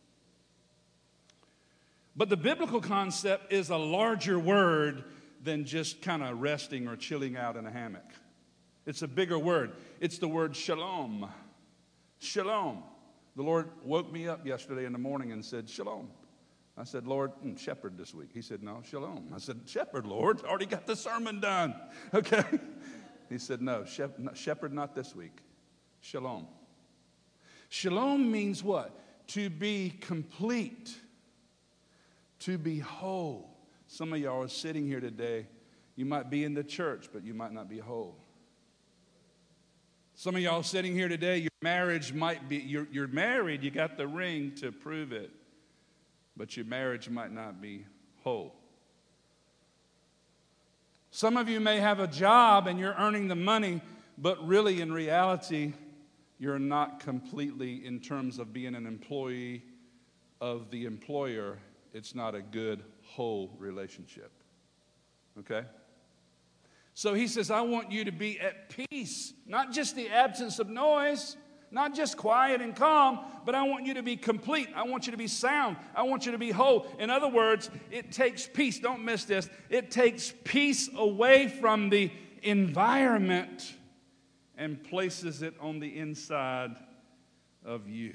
But the biblical concept is a larger word than just kind of resting or chilling out in a hammock. It's a bigger word. It's the word shalom. Shalom. The Lord woke me up yesterday in the morning and said, shalom. I said, Lord, shepherd this week. He said, no, shalom. I said, shepherd, Lord. Already got the sermon done. Okay. He said, no, shepherd not this week. Shalom. Shalom means what? To be complete. To be whole. Some of y'all are sitting here today. You might be in the church, but you might not be whole. Some of y'all sitting here today, your marriage might be, you're married, you got the ring to prove it, but your marriage might not be whole. Some of you may have a job and you're earning the money, but really in reality, you're not completely, in terms of being an employee of the employer, it's not a good, whole relationship. Okay? So he says, I want you to be at peace, not just the absence of noise, not just quiet and calm, but I want you to be complete. I want you to be sound. I want you to be whole. In other words, it takes peace. Don't miss this. It takes peace away from the environment and places it on the inside of you.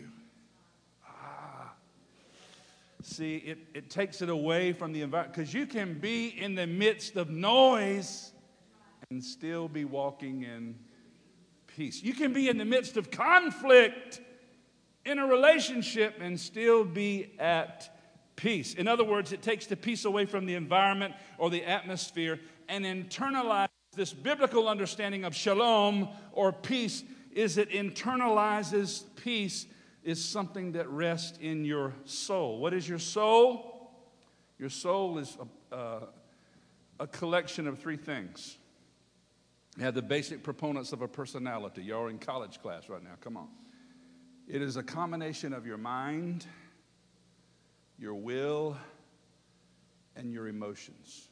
See, it takes it away from the environment, because you can be in the midst of noise and still be walking in peace. You can be in the midst of conflict in a relationship and still be at peace. In other words, it takes the peace away from the environment or the atmosphere and internalize this biblical understanding of shalom or peace. Is it internalizes peace is something that rests in your soul. What is your soul? Your soul is a collection of three things. You have the basic proponents of a personality. You're in college class right now. Come on. It is a combination of your mind, your will, and your emotions.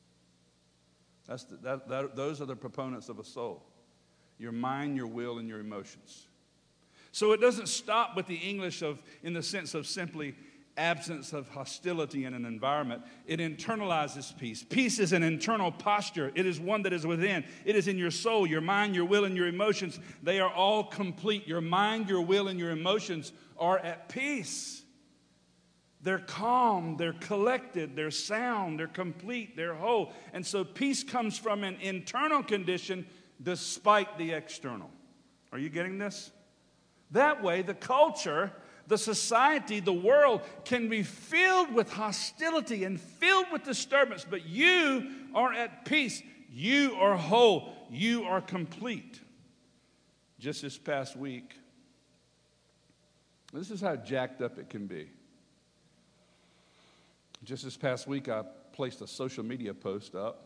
Those are the proponents of a soul. Your mind, your will, and your emotions. So it doesn't stop with the English in the sense of simply absence of hostility in an environment. It internalizes peace. Peace is an internal posture. It is one that is within. It is in your soul, your mind, your will, and your emotions. They are all complete. Your mind, your will, and your emotions are at peace. They're calm, they're collected, they're sound, they're complete, they're whole. And so peace comes from an internal condition despite the external. Are you getting this? That way, the culture, the society, the world can be filled with hostility and filled with disturbance, but you are at peace. You are whole. You are complete. Just this past week, this is how jacked up it can be. Just this past week, I placed a social media post up,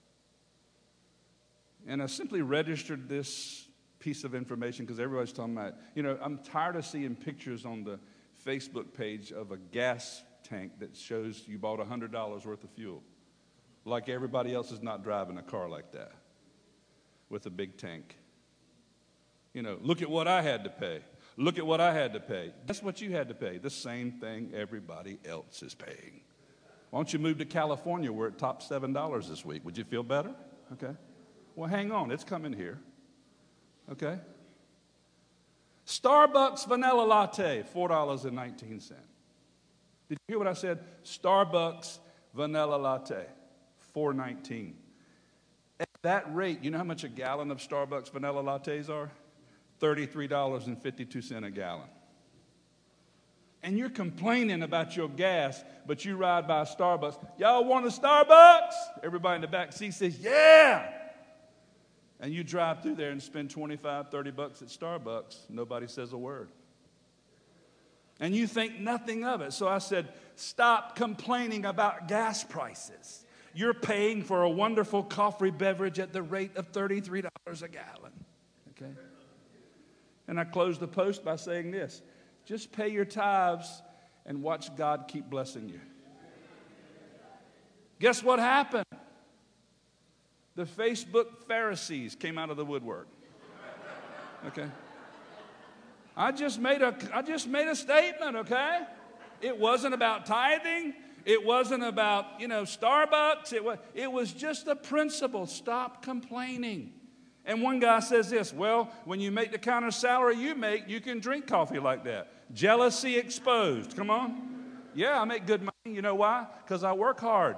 and I simply registered this piece of information because everybody's talking about, I'm tired of seeing pictures on the Facebook page of a gas tank that shows you bought $100 worth of fuel. Like everybody else is not driving a car like that with a big tank. Look at what I had to pay. Look at what I had to pay. Guess what you had to pay? The same thing everybody else is paying. Why don't you move to California where it topped $7 this week? Would you feel better? Okay. Well, hang on. It's coming here. Okay? Starbucks vanilla latte, $4.19. Did you hear what I said? Starbucks vanilla latte, $4.19. At that rate, you know how much a gallon of Starbucks vanilla lattes are? $33.52 a gallon. And you're complaining about your gas, but you ride by Starbucks. Y'all want a Starbucks? Everybody in the back seat says, yeah. And you drive through there and spend $25, $30 at Starbucks. Nobody says a word. And you think nothing of it. So I said, stop complaining about gas prices. You're paying for a wonderful coffee beverage at the rate of $33 a gallon. Okay? And I closed the post by saying this. Just pay your tithes and watch God keep blessing you. Guess what happened? The Facebook Pharisees came out of the woodwork. Okay? I just made a statement, okay? It wasn't about tithing. It wasn't about, Starbucks. It was just a principle. Stop complaining. And one guy says this, well, when you make the kind of salary you make, you can drink coffee like that. Jealousy exposed. Come on. Yeah, I make good money. You know why? Because I work hard.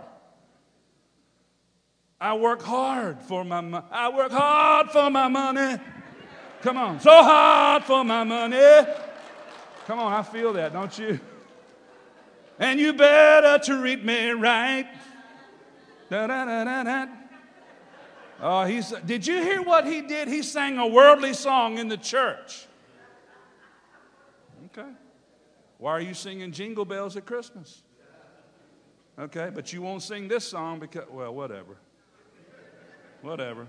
I work hard for my money. I work hard for my money. Come on. So hard for my money. Come on, I feel that, don't you? And you better treat me right. Da-da-da-da-da. Oh, did you hear what he did? He sang a worldly song in the church. Okay. Why are you singing Jingle Bells at Christmas? Okay, but you won't sing this song because, well, whatever. Whatever.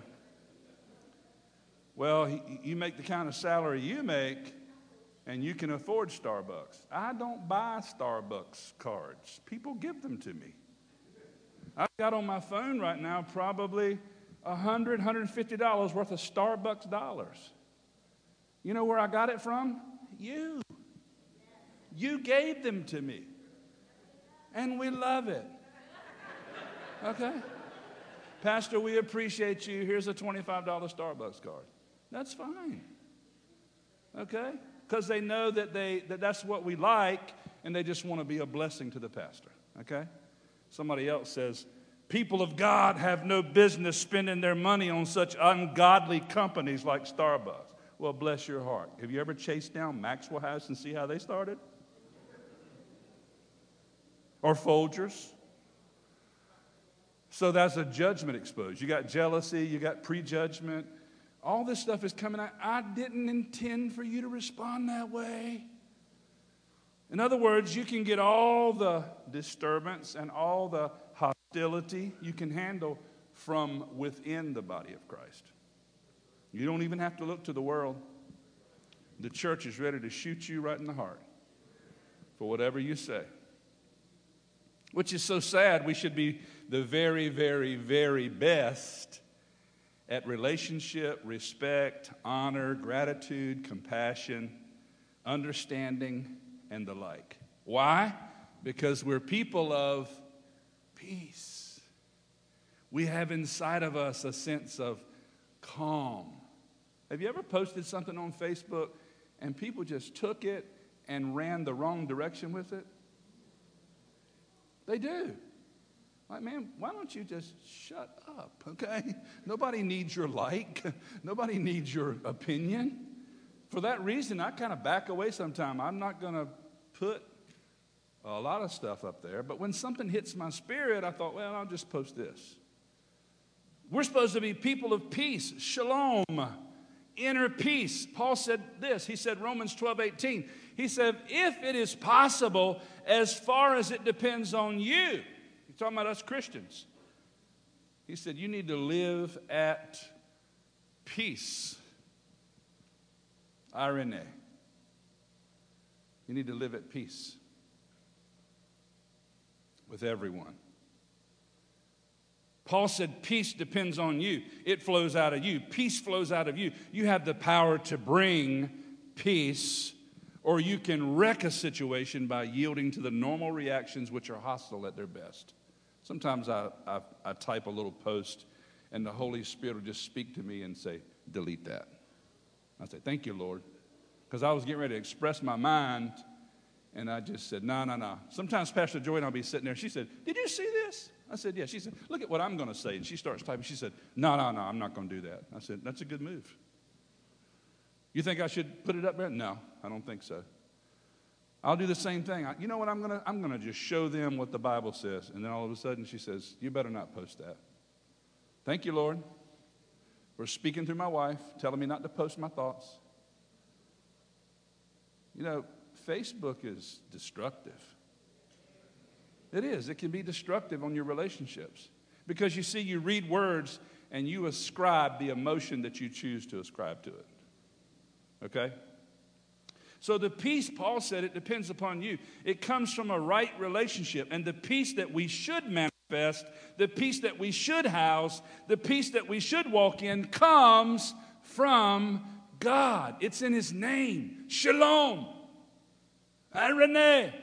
Well, you make the kind of salary you make, and you can afford Starbucks. I don't buy Starbucks cards. People give them to me. I've got on my phone right now probably $100, $150 worth of Starbucks dollars. You know where I got it from? You. You gave them to me. And we love it. Okay? Pastor, we appreciate you. Here's a $25 Starbucks card. That's fine. Okay? Because they know that that's what we like, and they just want to be a blessing to the pastor. Okay? Somebody else says, people of God have no business spending their money on such ungodly companies like Starbucks. Well, bless your heart. Have you ever chased down Maxwell House and see how they started? Or Folgers? So that's a judgment exposed. You got jealousy, you got prejudgment. All this stuff is coming out. I didn't intend for you to respond that way. In other words, you can get all the disturbance and all the hostility you can handle from within the body of Christ. You don't even have to look to the world. The church is ready to shoot you right in the heart for whatever you say. Which is so sad. We should be the very, very, very best at relationship, respect, honor, gratitude, compassion, understanding, and the like. Why? Because we're people of peace. We have inside of us a sense of calm. Have you ever posted something on Facebook and people just took it and ran the wrong direction with it? They do. Like, man, why don't you just shut up, okay? Nobody needs your like. Nobody needs your opinion. For that reason, I kind of back away sometimes. I'm not going to put a lot of stuff up there. But when something hits my spirit, I thought, well, I'll just post this. We're supposed to be people of peace, shalom, inner peace. Paul said this. He said, Romans 12:18. He said, if it is possible, as far as it depends on you. He's talking about us Christians. He said, you need to live at peace. Irene. You need to live at peace with everyone. Paul said peace depends on you. It flows out of you. Peace flows out of you. You have the power to bring peace, or you can wreck a situation by yielding to the normal reactions which are hostile at their best. Sometimes I type a little post and the Holy Spirit will just speak to me and say, delete that. I say, thank you, Lord. Because I was getting ready to express my mind and I just said, no. Sometimes Pastor Joy and I'll be sitting there. She said, did you see this? I said, yeah. She said, look at what I'm going to say. And she starts typing. She said, no, I'm not going to do that. I said, that's a good move. You think I should put it up there? No, I don't think so. I'll do the same thing. You know what I'm going to just show them what the Bible says. And then all of a sudden she says, you better not post that. Thank you, Lord. or speaking through my wife, telling me not to post my thoughts. You know, Facebook is destructive. It is. It can be destructive on your relationships. Because you see, you read words and you ascribe the emotion that you choose to ascribe to it. Okay? So the peace, Paul said, it depends upon you. It comes from a right relationship. And the peace that we should manifest, the peace that we should house, the peace that we should walk in comes from God. It's in His name. Shalom. Irene.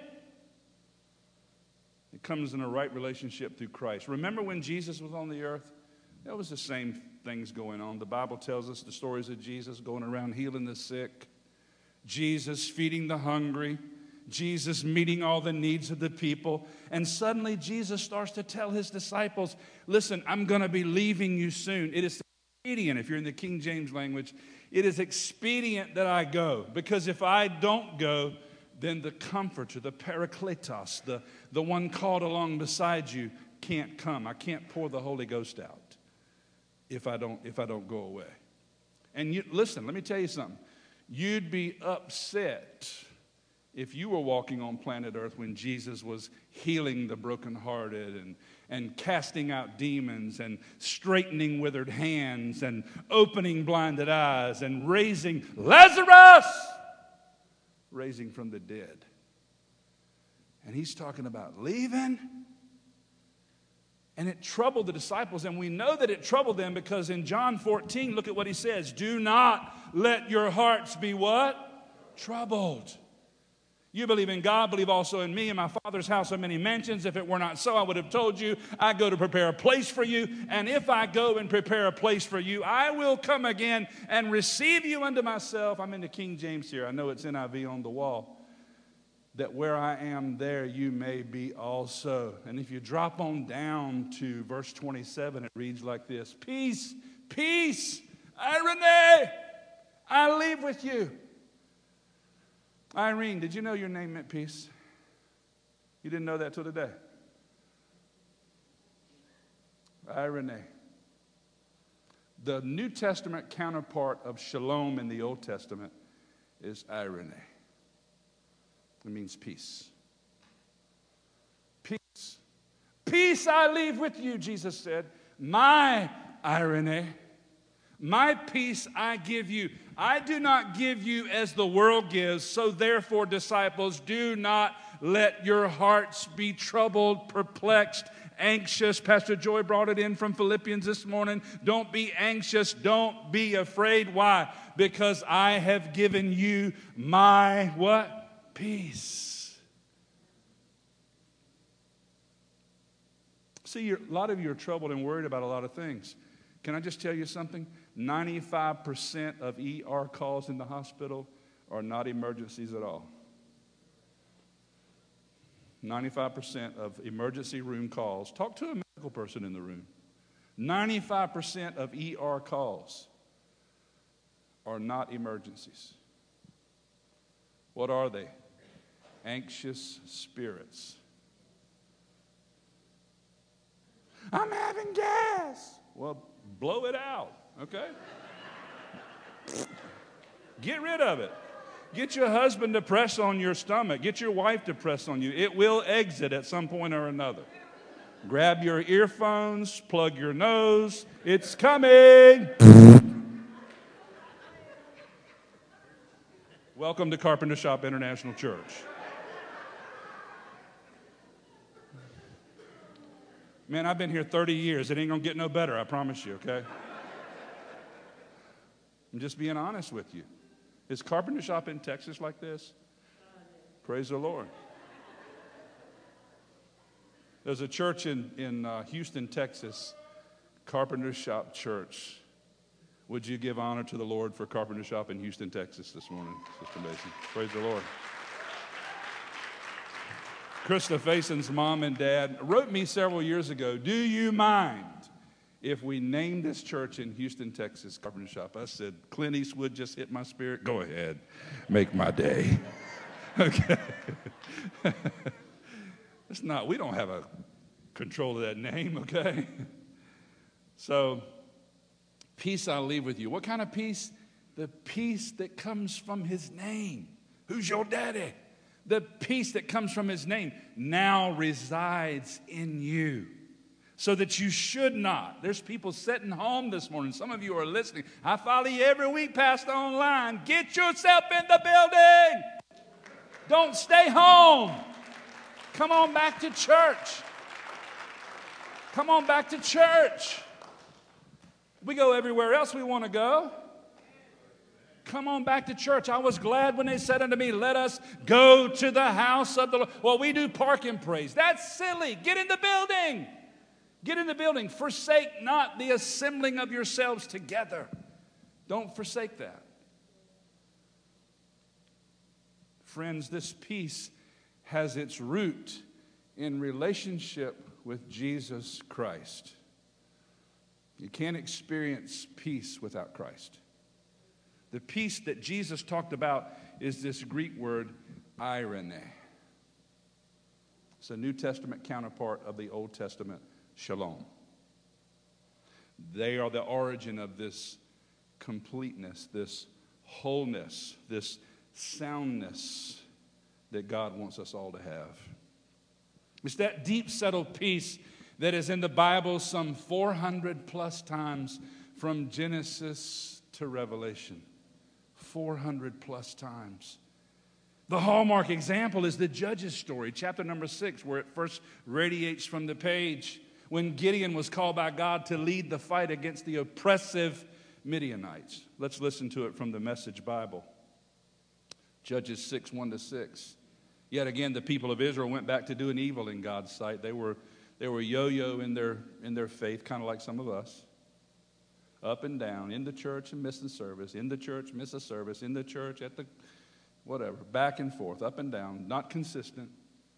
It comes in a right relationship through Christ. Remember when Jesus was on the earth? There was the same things going on. The Bible tells us the stories of Jesus going around healing the sick, Jesus feeding the hungry, Jesus meeting all the needs of the people. And suddenly Jesus starts to tell His disciples, listen, I'm going to be leaving you soon. It is expedient, if you're in the King James language, it is expedient that I go. Because if I don't go, then the Comforter, the Parakletos, the one called along beside you can't come. I can't pour the Holy Ghost out if I don't go away. And listen, let me tell you something. You'd be upset if you were walking on planet Earth when Jesus was healing the brokenhearted and casting out demons and straightening withered hands and opening blinded eyes and raising Lazarus, raising from the dead. And He's talking about leaving. And it troubled the disciples, and we know that it troubled them because in John 14, look at what He says. Do not let your hearts be what? Troubled. You believe in God, believe also in me. In my Father's house are many mansions. If it were not so, I would have told you. I go to prepare a place for you. And if I go and prepare a place for you, I will come again and receive you unto myself. I'm in the King James here. I know it's NIV on the wall. That where I am, there you may be also. And if you drop on down to verse 27, it reads like this. Peace, peace, Irene, I leave with you. Irene, did you know your name meant peace? You didn't know that till today. Irene. The New Testament counterpart of shalom in the Old Testament is Irene. It means peace. Peace. Peace I leave with you, Jesus said. My Irene. My peace I give you. I do not give you as the world gives. So therefore, disciples, do not let your hearts be troubled, perplexed, anxious. Pastor Joy brought it in from Philippians this morning. Don't be anxious. Don't be afraid. Why? Because I have given you my what? Peace. See, a lot of you are troubled and worried about a lot of things. Can I just tell you something? 95% of ER calls in the hospital are not emergencies at all. 95% of emergency room calls. Talk to a medical person in the room. 95% of ER calls are not emergencies. What are they? Anxious spirits. I'm having gas. Well, blow it out, okay? Get rid of it. Get your husband to press on your stomach. Get your wife to press on you. It will exit at some point or another. Grab your earphones, plug your nose. It's coming. Welcome to Carpenter Shop International Church. Man, I've been here 30 years. It ain't going to get no better, I promise you, okay? I'm just being honest with you. Is Carpenter Shop in Texas like this? Praise the Lord. There's a church in Houston, Texas, Carpenter Shop Church. Would you give honor to the Lord for Carpenter Shop in Houston, Texas this morning, Sister Mason? Praise the Lord. Krista Fason's mom and dad wrote me several years ago, do you mind if we named this church in Houston, Texas, Carpenter Shop? I said, Clint Eastwood just hit my spirit. Go ahead. Make my day. Okay. We don't have a control of that name, okay? So Peace I'll leave with you. What kind of peace? The peace that comes from his name. Who's your daddy? The peace that comes from his name now resides in you. So that you should not. There's people sitting home this morning. Some of you are listening. I follow you every week, Pastor, online. Get yourself in the building. Don't stay home. Come on back to church. Come on back to church. We go everywhere else we want to go. Come on back to church. I was glad when they said unto me, let us go to the house of the Lord. Well, we do park and praise. That's silly. Get in the building. Get in the building. Forsake not the assembling of yourselves together. Don't forsake that. Friends, this peace has its root in relationship with Jesus Christ. You can't experience peace without Christ. The peace that Jesus talked about is this Greek word, eirene. It's a New Testament counterpart of the Old Testament shalom. They are the origin of this completeness, this wholeness, this soundness that God wants us all to have. It's that deep, settled peace that is in the Bible some 400 plus times from Genesis to Revelation. 400 plus times. The hallmark example is the Judges story, chapter number 6, where it first radiates from the page. When Gideon was called by God to lead the fight against the oppressive Midianites. Let's listen to it from the Message Bible. Judges 6, 1-6. Yet again, the people of Israel went back to doing evil in God's sight. They were yo-yo in their faith, kind of like some of us. Up and down, in the church and missing service, in the church, miss a service, in the church, at the whatever, back and forth, up and down, not consistent.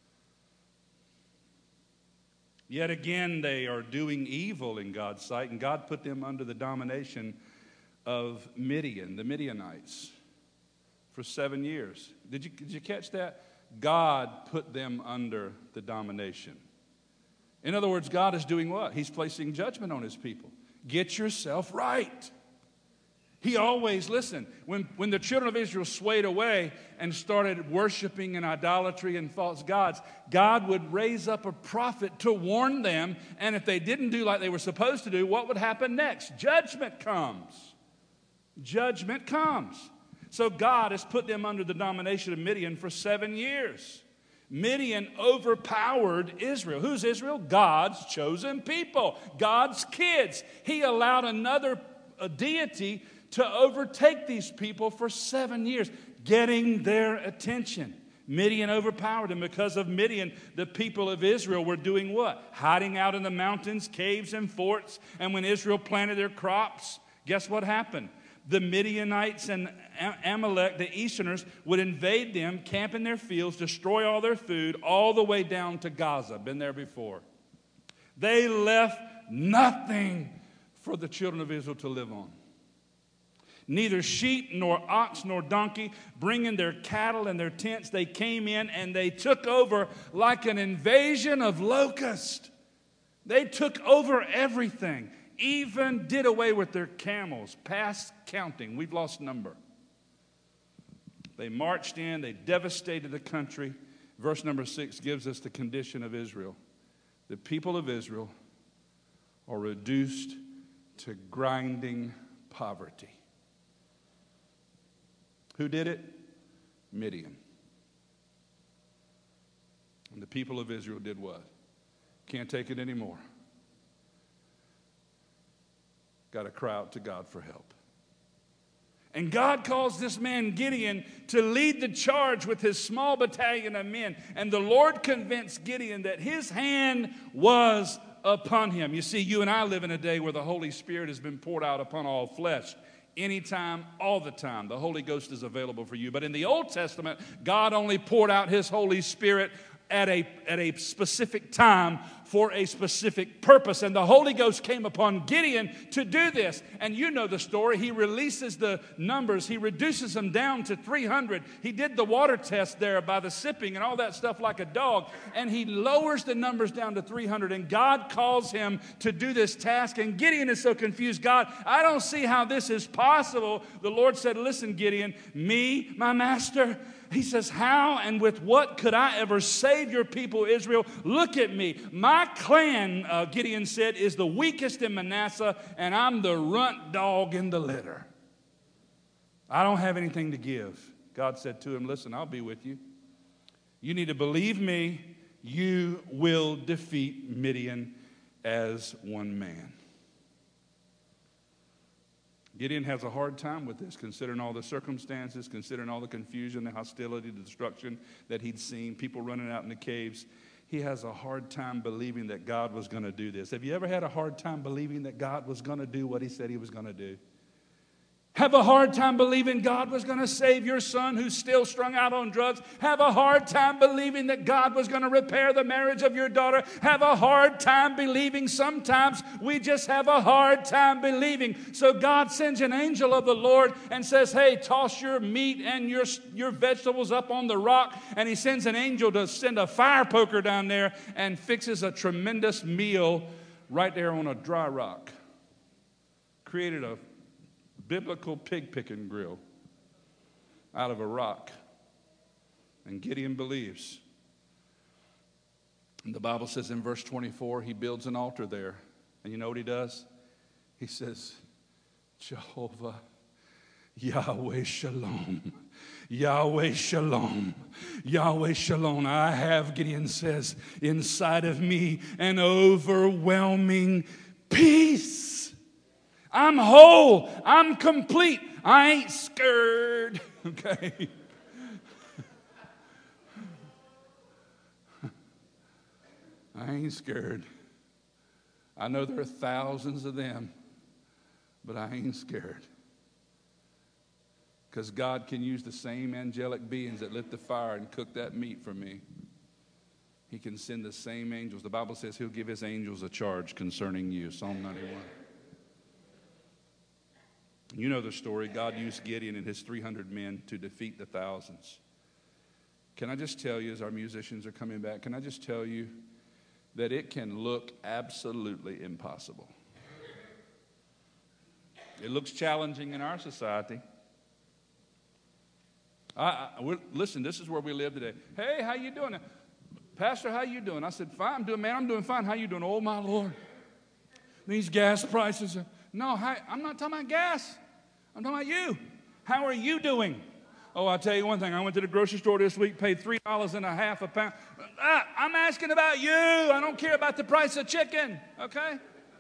Yet again, they are doing evil in God's sight, and God put them under the domination of Midian, the Midianites, for 7 years. Did you catch that? God put them under the domination. In other words, God is doing what? He's placing judgment on his people. Get yourself right. He always, listen, when the children of Israel swayed away and started worshiping in idolatry and false gods, God would raise up a prophet to warn them, and if they didn't do like they were supposed to do, what would happen next? Judgment comes. Judgment comes. So God has put them under the domination of Midian for 7 years. Midian overpowered Israel. Who's Israel? God's chosen people, God's kids. He allowed another deity to overtake these people for 7 years, getting their attention. Midian overpowered them. Because of Midian, the people of Israel were doing what? Hiding out in the mountains, caves, and forts. And when Israel planted their crops, guess what happened? The Midianites and Amalek, the Easterners, would invade them, camp in their fields, destroy all their food, all the way down to Gaza. Been there before. They left nothing for the children of Israel to live on. Neither sheep nor ox nor donkey, bringing their cattle and their tents. They came in and they took over like an invasion of locusts. They took over everything. Even did away with their camels, past counting. We've lost number. They marched in. They devastated the country. Verse number 6 gives us the condition of Israel. The people of Israel are reduced to grinding poverty. Who did it? Midian. And the people of Israel did what? Can't take it anymore. Got to cry out to God for help. And God calls this man Gideon to lead the charge with his small battalion of men. And the Lord convinced Gideon that his hand was upon him. You see, you and I live in a day where the Holy Spirit has been poured out upon all flesh. Anytime, all the time, the Holy Ghost is available for you. But in the Old Testament, God only poured out his Holy Spirit at a specific time for a specific purpose. And the Holy Ghost came upon Gideon to do this. And you know the story. He releases the numbers. He reduces them down to 300. He did the water test there by the sipping and all that stuff like a dog. And he lowers the numbers down to 300. And God calls him to do this task. And Gideon is so confused. God, I don't see how this is possible. The Lord said, listen, Gideon, me, my master. He says, how and with what could I ever save your people, Israel? Look at me. My clan, Gideon said, is the weakest in Manasseh, and I'm the runt dog in the litter. I don't have anything to give. God said to him, listen, I'll be with you. You need to believe me. You will defeat Midian as one man. Gideon has a hard time with this, considering all the circumstances, considering all the confusion, the hostility, the destruction that he'd seen, people running out in the caves. He has a hard time believing that God was going to do this. Have you ever had a hard time believing that God was going to do what he said he was going to do? Have a hard time believing God was going to save your son who's still strung out on drugs. Have a hard time believing that God was going to repair the marriage of your daughter. Have a hard time believing. Sometimes we just have a hard time believing. So God sends an angel of the Lord and says, hey, toss your meat and your vegetables up on the rock. And he sends an angel to send a fire poker down there and fixes a tremendous meal right there on a dry rock. Created a biblical pig-picking grill out of a rock. And Gideon believes. And the Bible says in verse 24, he builds an altar there. And you know what he does? He says, Jehovah, Yahweh Shalom, Yahweh Shalom, Yahweh Shalom. I have, Gideon says, inside of me an overwhelming peace. I'm whole. I'm complete. I ain't scared. Okay. I ain't scared. I know there are thousands of them, but I ain't scared. Because God can use the same angelic beings that lit the fire and cooked that meat for me. He can send the same angels. The Bible says he'll give his angels a charge concerning you. Psalm 91. You know the story. God used Gideon and his 300 men to defeat the thousands. Can I just tell you, as our musicians are coming back, can I just tell you that it can look absolutely impossible. It looks challenging in our society. Listen, this is where we live today. Hey, how you doing? Pastor, how you doing? I said, fine. I'm doing fine. How you doing? Oh, my Lord. These gas prices are... No, I'm not talking about gas. I'm talking about you. How are you doing? Oh, I'll tell you one thing. I went to the grocery store this week, paid $3.50 a pound. I'm asking about you. I don't care about the price of chicken, okay?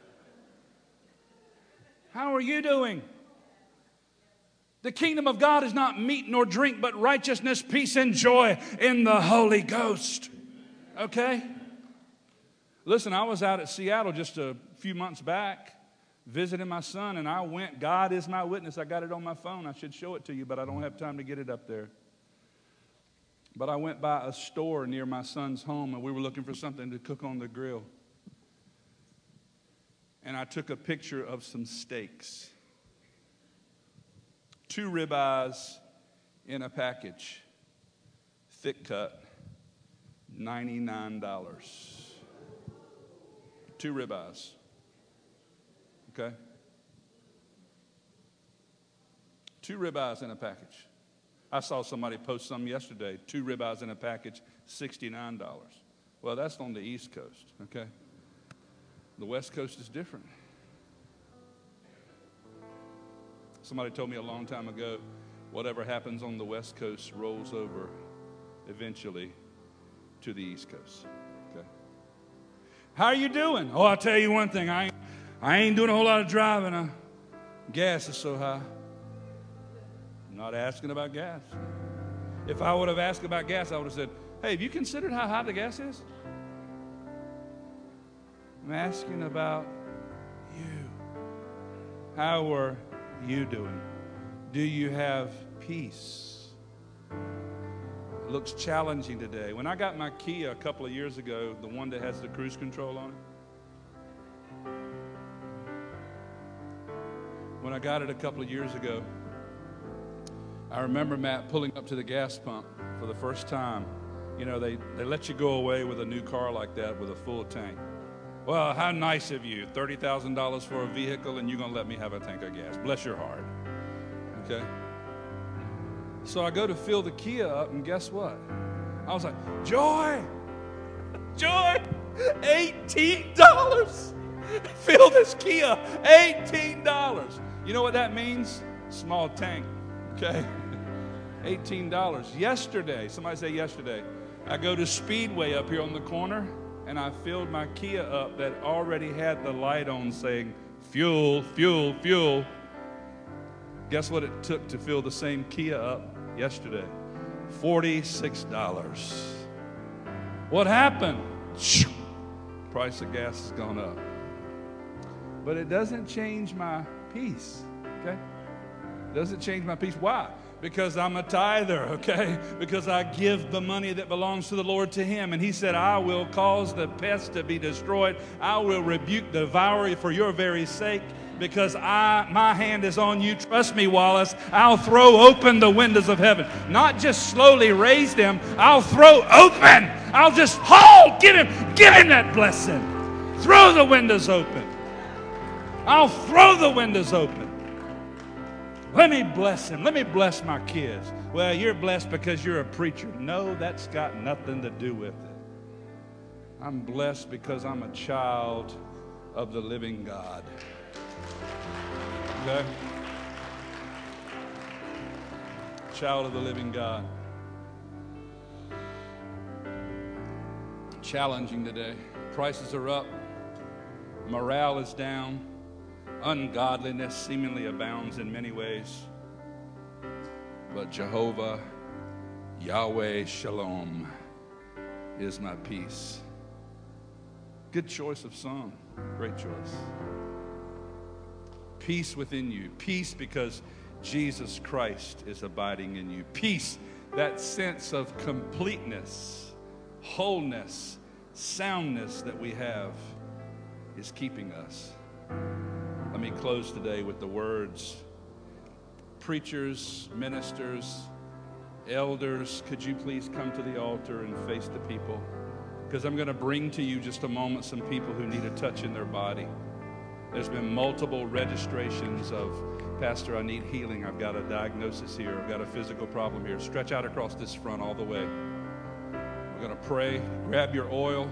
How are you doing? The kingdom of God is not meat nor drink, but righteousness, peace, and joy in the Holy Ghost, okay? Listen, I was out at Seattle just a few months back, visiting my son, and I went. God is my witness. I got it on my phone. I should show it to you, but I don't have time to get it up there. But I went by a store near my son's home, and we were looking for something to cook on the grill. And I took a picture of some steaks. 2 ribeyes in a package, thick cut, $99. 2 ribeyes. Okay? 2 ribeyes in a package. I saw somebody post some yesterday, 2 ribeyes in a package, $69. Well, that's on the East Coast, okay? The West Coast is different. Somebody told me a long time ago, whatever happens on the West Coast rolls over eventually to the East Coast, okay? How are you doing? Oh, I'll tell you one thing, I ain't doing a whole lot of driving. Gas is so high. I'm not asking about gas. If I would have asked about gas, I would have said, hey, have you considered how high the gas is? I'm asking about you. How are you doing? Do you have peace? looks challenging today. When I got my Kia a couple of years ago, the one that has the cruise control on it, when I got it a couple of years ago, I remember Matt pulling up to the gas pump for the first time. You know, they let you go away with a new car like that with a full tank. Well, how nice of you, $30,000 for a vehicle, and you're going to let me have a tank of gas. Bless your heart. Okay? So I go to fill the Kia up, and guess what? I was like, Joy, $18. Fill this Kia, $18. You know what that means? Small tank, okay? $18. Yesterday, somebody say yesterday, I go to Speedway up here on the corner, and I filled my Kia up that already had the light on saying, fuel, fuel, fuel. Guess what it took to fill the same Kia up yesterday? $46. What happened? Price of gas has gone up. But it doesn't change my peace, okay? It doesn't change my peace. Why? Because I'm a tither, okay? Because I give the money that belongs to the Lord to Him. And He said, I will cause the pest to be destroyed. I will rebuke the devourer for your very sake. Because my hand is on you. Trust me, Wallace. I'll throw open the windows of heaven. Not just slowly raise them. I'll throw open. I'll just give him that blessing. Throw the windows open. I'll throw the windows open. Let me bless him. Let me bless my kids. Well, you're blessed because you're a preacher. No, that's got nothing to do with it. I'm blessed because I'm a child of the living God. Okay? Child of the living God. Challenging today. Prices are up. Morale is down. Ungodliness seemingly abounds in many ways. But Jehovah, Yahweh Shalom, is my peace. Good choice of song. Great choice. Peace within you. Peace because Jesus Christ is abiding in you. Peace, that sense of completeness, wholeness, soundness that we have is keeping us. Let me close today with the words. Preachers, ministers, elders, could you please come to the altar and face the people? Because I'm going to bring to you just a moment some people who need a touch in their body. There's been multiple registrations of, Pastor, I need healing. I've got a diagnosis here. I've got a physical problem here. Stretch out across this front all the way. We're going to pray. Grab your oil.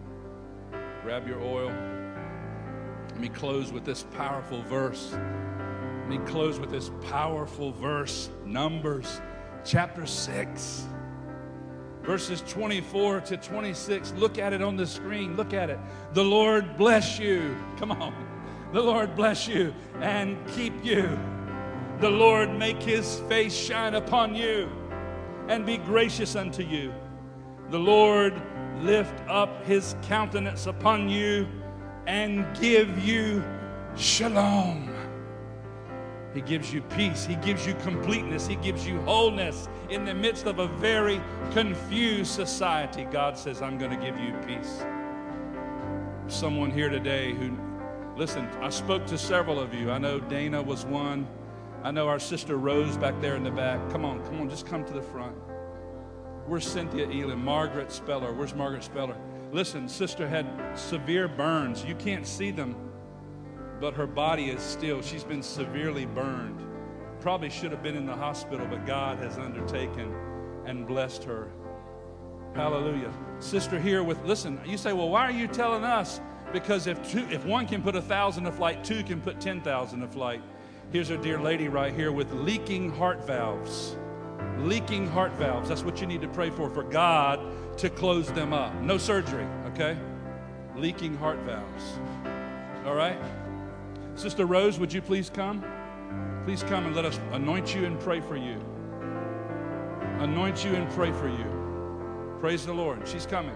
Grab your oil. Let me close with this powerful verse. Let me close with this powerful verse. Numbers chapter 6. Verses 24 to 26. Look at it on the screen. Look at it. The Lord bless you. Come on. The Lord bless you and keep you. The Lord make His face shine upon you and be gracious unto you. The Lord lift up His countenance upon you and give you shalom. He gives you peace. He gives you completeness. He gives you wholeness in the midst of a very confused society. God says, I'm going to give you peace. Someone here today who, listen, I spoke to several of you. I know Dana was one. I know our sister Rose back there in the back. Come on, just come to the front. Where's Cynthia Elam? Margaret Speller. Where's Margaret Speller? Listen, sister had severe burns. You can't see them, but her body is still, she's been severely burned. Probably should have been in the hospital, but God has undertaken and blessed her. Hallelujah. Sister here with, listen, you say, well, why are you telling us? Because if one can put 1,000 to flight, two can put 10,000 to flight. Here's a dear lady right here with leaking heart valves. Leaking heart valves. That's what you need to pray for God to close them up. No surgery, okay? Leaking heart valves. All right? Sister Rose, would you please come? Please come and let us anoint you and pray for you. Anoint you and pray for you. Praise the Lord. She's coming.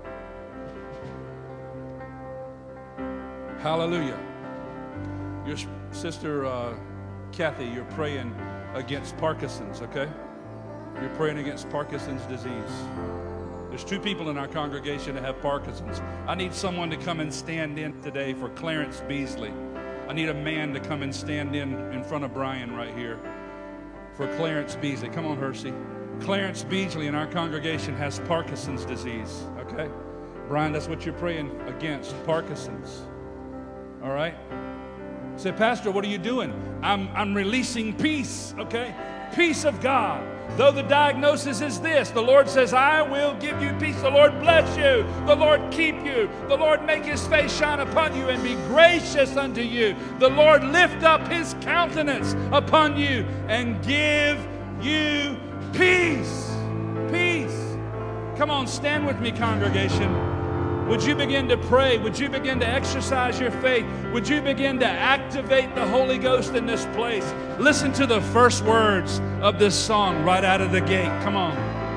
Hallelujah. Your sister Kathy, you're praying against Parkinson's, okay? You're praying against Parkinson's disease. There's 2 people in our congregation that have Parkinson's. I need someone to come and stand in today for Clarence Beasley. I need a man to come and stand in front of Brian right here for Clarence Beasley. Come on, Hersey. Clarence Beasley in our congregation has Parkinson's disease, okay? Brian, that's what you're praying against, Parkinson's. All right? Say, Pastor, what are you doing? I'm releasing peace, okay? Peace of God. Though the diagnosis is this, the Lord says, I will give you peace. The Lord bless you. The Lord keep you. The Lord make his face shine upon you and be gracious unto you. The Lord lift up his countenance upon you and give you peace. Peace. Come on, stand with me, congregation. Would you begin to pray? Would you begin to exercise your faith? Would you begin to activate the Holy Ghost in this place? Listen to the first words of this song right out of the gate. Come on.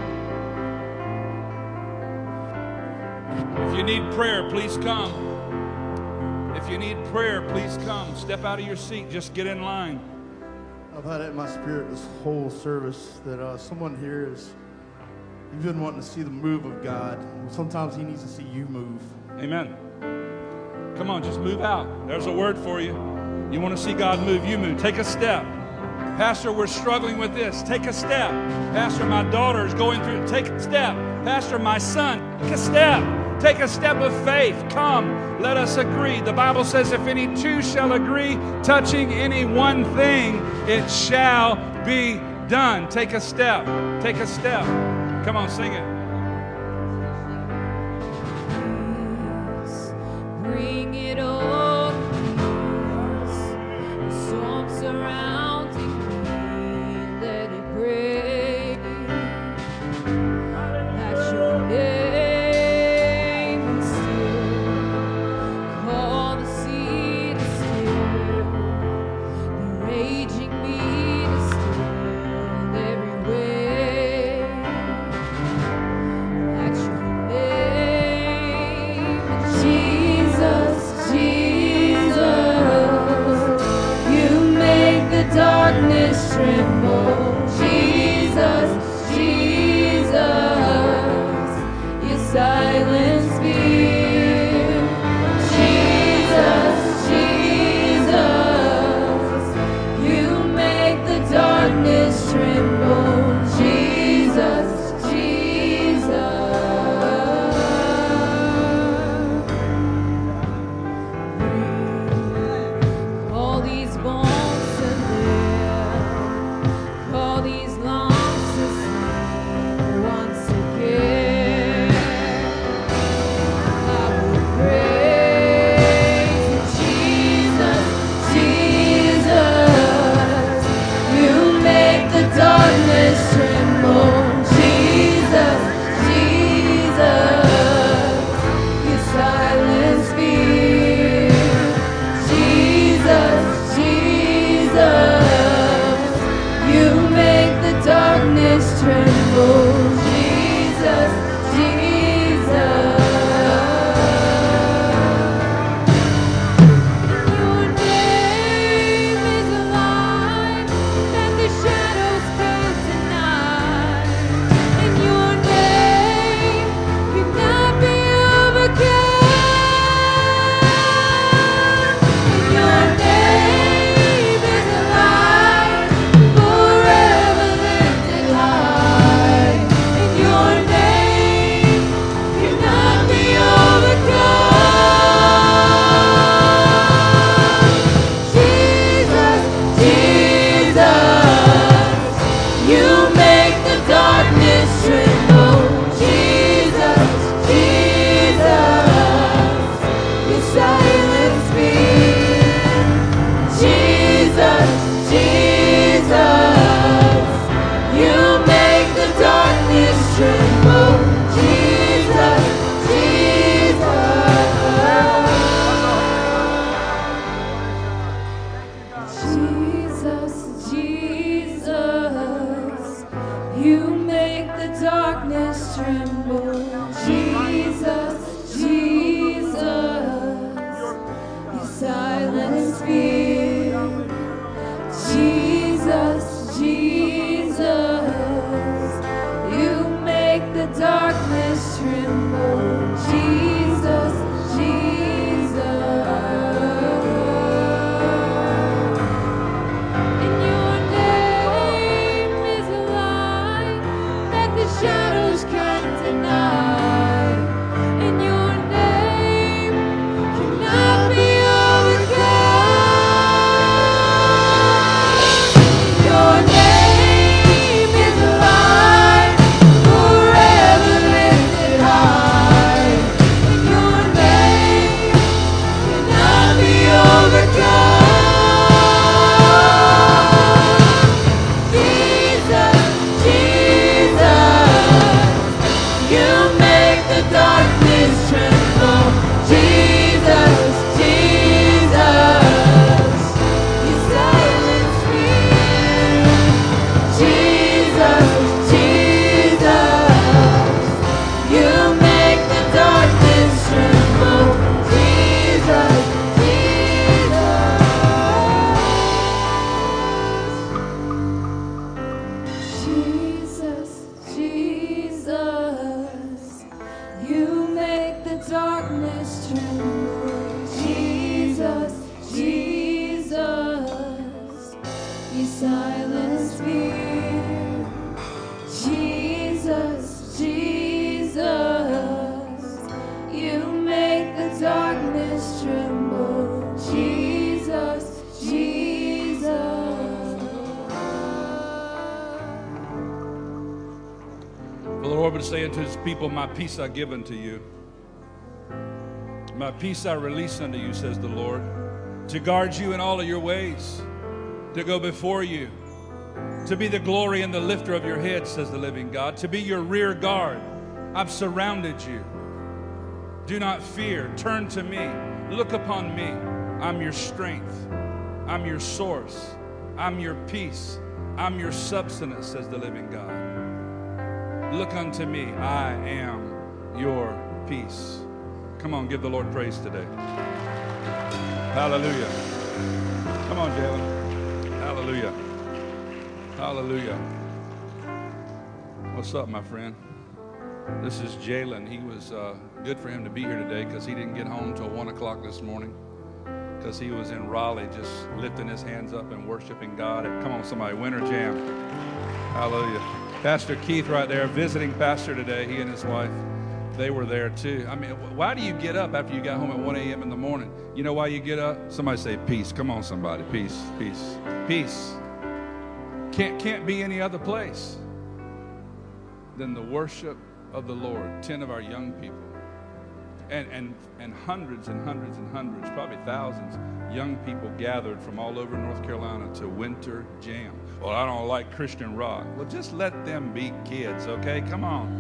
If you need prayer, please come. If you need prayer, please come. Step out of your seat. Just get in line. I've had it in my spirit this whole service that someone here is, you've been wanting to see the move of God. Sometimes he needs to see you move. Amen. Come on, just move out. There's a word for you. You want to see God move, you move. Take a step. Pastor, we're struggling with this. Take a step. Pastor, my daughter is going through. Take a step. Pastor, my son, take a step. Take a step of faith. Come, let us agree. The Bible says, if any 2 shall agree, touching any one thing, it shall be done. Take a step. Take a step. Come on, sing it. Bring it all, the storm surrounding me, let it break. At your name still, call the sea to still, the raging me to still every wave. At your name, Jesus, Jesus, you make the darkness tremble. Jesus, Jesus, you silence fear. Jesus, Jesus, you make the darkness tremble. Jesus, Jesus. All these bones to live, all these lungs to sing once again. I will praise Jesus, Jesus. You make the darkness tremble. Jesus, Jesus, you silence fear. Jesus, Jesus, you make the darkness tremble. Jesus, Jesus. Your name is a light that the shadows can't deny. And your name cannot be overcome. And your name is a light forever lifted high. And your name cannot be overcome. Jesus, Jesus, you make the darkness tremble. Jesus, Jesus, you silence fear. Jesus, Jesus, you make the darkness tremble. Jesus, Jesus, Jesus, you make the darkness tremble. Jesus, Jesus, you silence fear. Jesus, Jesus, You silence fear. Jesus, Jesus, you make the darkness tremble. Jesus, Jesus. For the Lord would say unto his people, my peace I give unto you. My peace I release unto you, says the Lord, to guard you in all of your ways, to go before you, to be the glory and the lifter of your head, says the living God, to be your rear guard. I've surrounded you. Do not fear. Turn to me. Look upon me. I'm your strength. I'm your source. I'm your peace. I'm your substance, says the living God. Look unto me. I am your peace. Come on, give the Lord praise today. Hallelujah. Come on, Jalen. Hallelujah. Hallelujah. What's up, my friend? This is Jalen. He was good for him to be here today because he didn't get home till 1 o'clock this morning because he was in Raleigh just lifting his hands up and worshiping God. Come on, somebody, Winter Jam. Hallelujah. Pastor Keith right there, visiting pastor today, he and his wife. They were there too. I mean, why do you get up after you got home at 1 a.m. in the morning? You know why you get up? Somebody say peace. Come on, somebody. Peace, peace, peace. Can't be any other place than the worship of the Lord. 10 of our young people and hundreds and hundreds and hundreds, probably thousands, young people gathered from all over North Carolina to Winter Jam. Well, I don't like Christian rock. Well, just let them be kids, okay? Come on.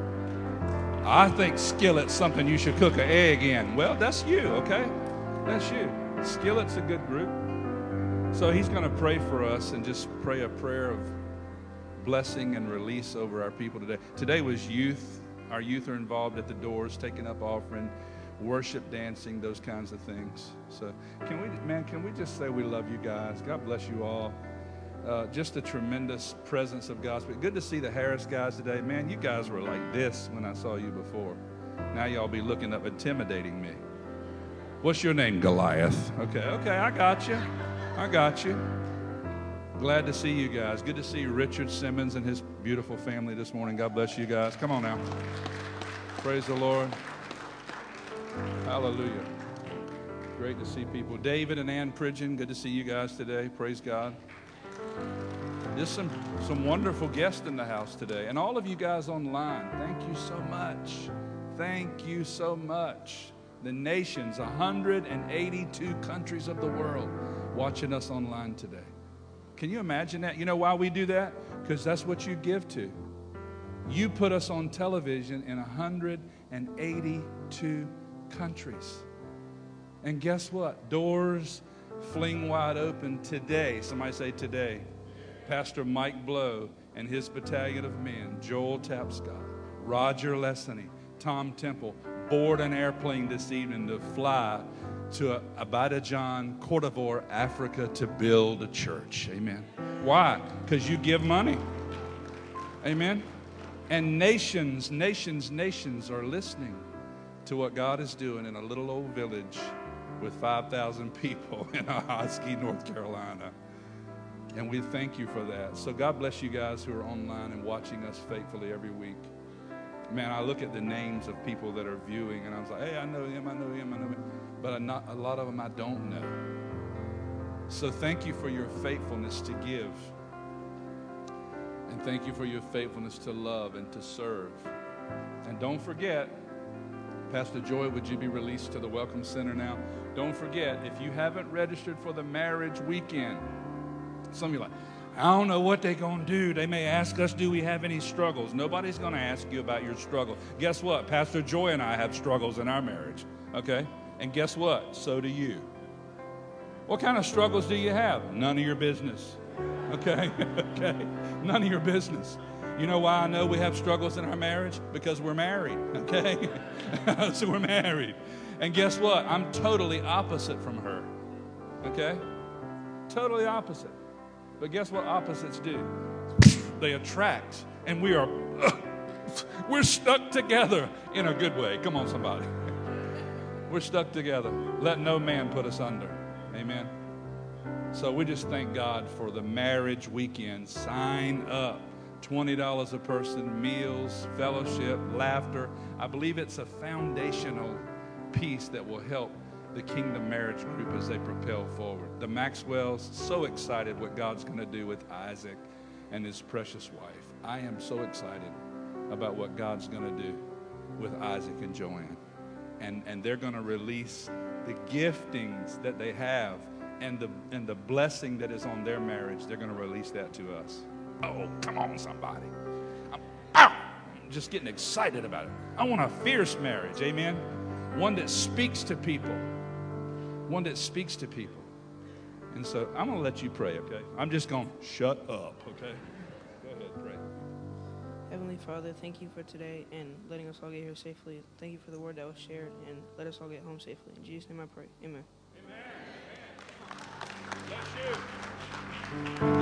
I think Skillet's something you should cook an egg in. Well, that's you, okay? That's you. Skillet's a good group. So he's going to pray for us and just pray a prayer of blessing and release over our people today. Today was youth. Our youth are involved at the doors, taking up offering, worship, dancing, those kinds of things. So can we just say we love you guys? God bless you all. Just a tremendous presence of God's people. Good to see the Harris guys today. Man, you guys were like this when I saw you before. Now y'all be looking up, intimidating me. What's your name? Goliath. Okay, I got you. I got you. Glad to see you guys. Good to see Richard Simmons and his beautiful family this morning. God bless you guys. Come on now. Praise the Lord. Hallelujah. Great to see people. David and Ann Pridgeon, good to see you guys today. Praise God. Just some wonderful guests in the house today. And all of you guys online, thank you so much. Thank you so much. The nations, 182 countries of the world watching us online today. Can you imagine that? You know why we do that? Because that's what you give to. You put us on television in 182 countries. And guess what? Doors fling wide open today. Somebody say today. Pastor Mike Blow and his battalion of men, Joel Tapscott, Roger Lessany, Tom Temple, board an airplane this evening to fly to Abidjan, Côte d'Ivoire, Africa to build a church. Amen. Why? Because you give money. Amen. And nations are listening to what God is doing in a little old village with 5,000 people in Ahoskie, North Carolina. And we thank you for that. So God bless you guys who are online and watching us faithfully every week. Man, I look at the names of people that are viewing, and I was like, hey, I know him. But a lot of them I don't know. So thank you for your faithfulness to give. And thank you for your faithfulness to love and to serve. And don't forget, Pastor Joy, would you be released to the Welcome Center now? Don't forget, if you haven't registered for the marriage weekend, some of you are like, I don't know what they're going to do. They may ask us, do we have any struggles? Nobody's going to ask you about your struggle. Guess what? Pastor Joy and I have struggles in our marriage, okay? And guess what? So do you. What kind of struggles do you have? None of your business, okay? Okay? None of your business. You know why I know we have struggles in our marriage? Because we're married, okay? So we're married. And guess what? I'm totally opposite from her, okay? Totally opposite. But guess what opposites do? They attract, and we're stuck together in a good way. Come on, somebody. We're stuck together. Let no man put us under. Amen. So we just thank God for the marriage weekend. Sign up. $20 a person, meals, fellowship, laughter. I believe it's a foundational piece that will help the Kingdom Marriage Group as they propel forward. The Maxwells, so excited what God's going to do with Isaac and his precious wife. I am so excited about what God's going to do with Isaac and Joanne. And they're going to release the giftings that they have and the blessing that is on their marriage. They're going to release that to us. Oh, come on, somebody. I'm just getting excited about it. I want a fierce marriage, amen? One that speaks to people. One that speaks to people. And so I'm going to let you pray, okay? I'm just going to shut up, okay? Go ahead, pray. Heavenly Father, thank you for today and letting us all get here safely. Thank you for the word that was shared and let us all get home safely. In Jesus' name I pray. Amen. Amen. Bless you.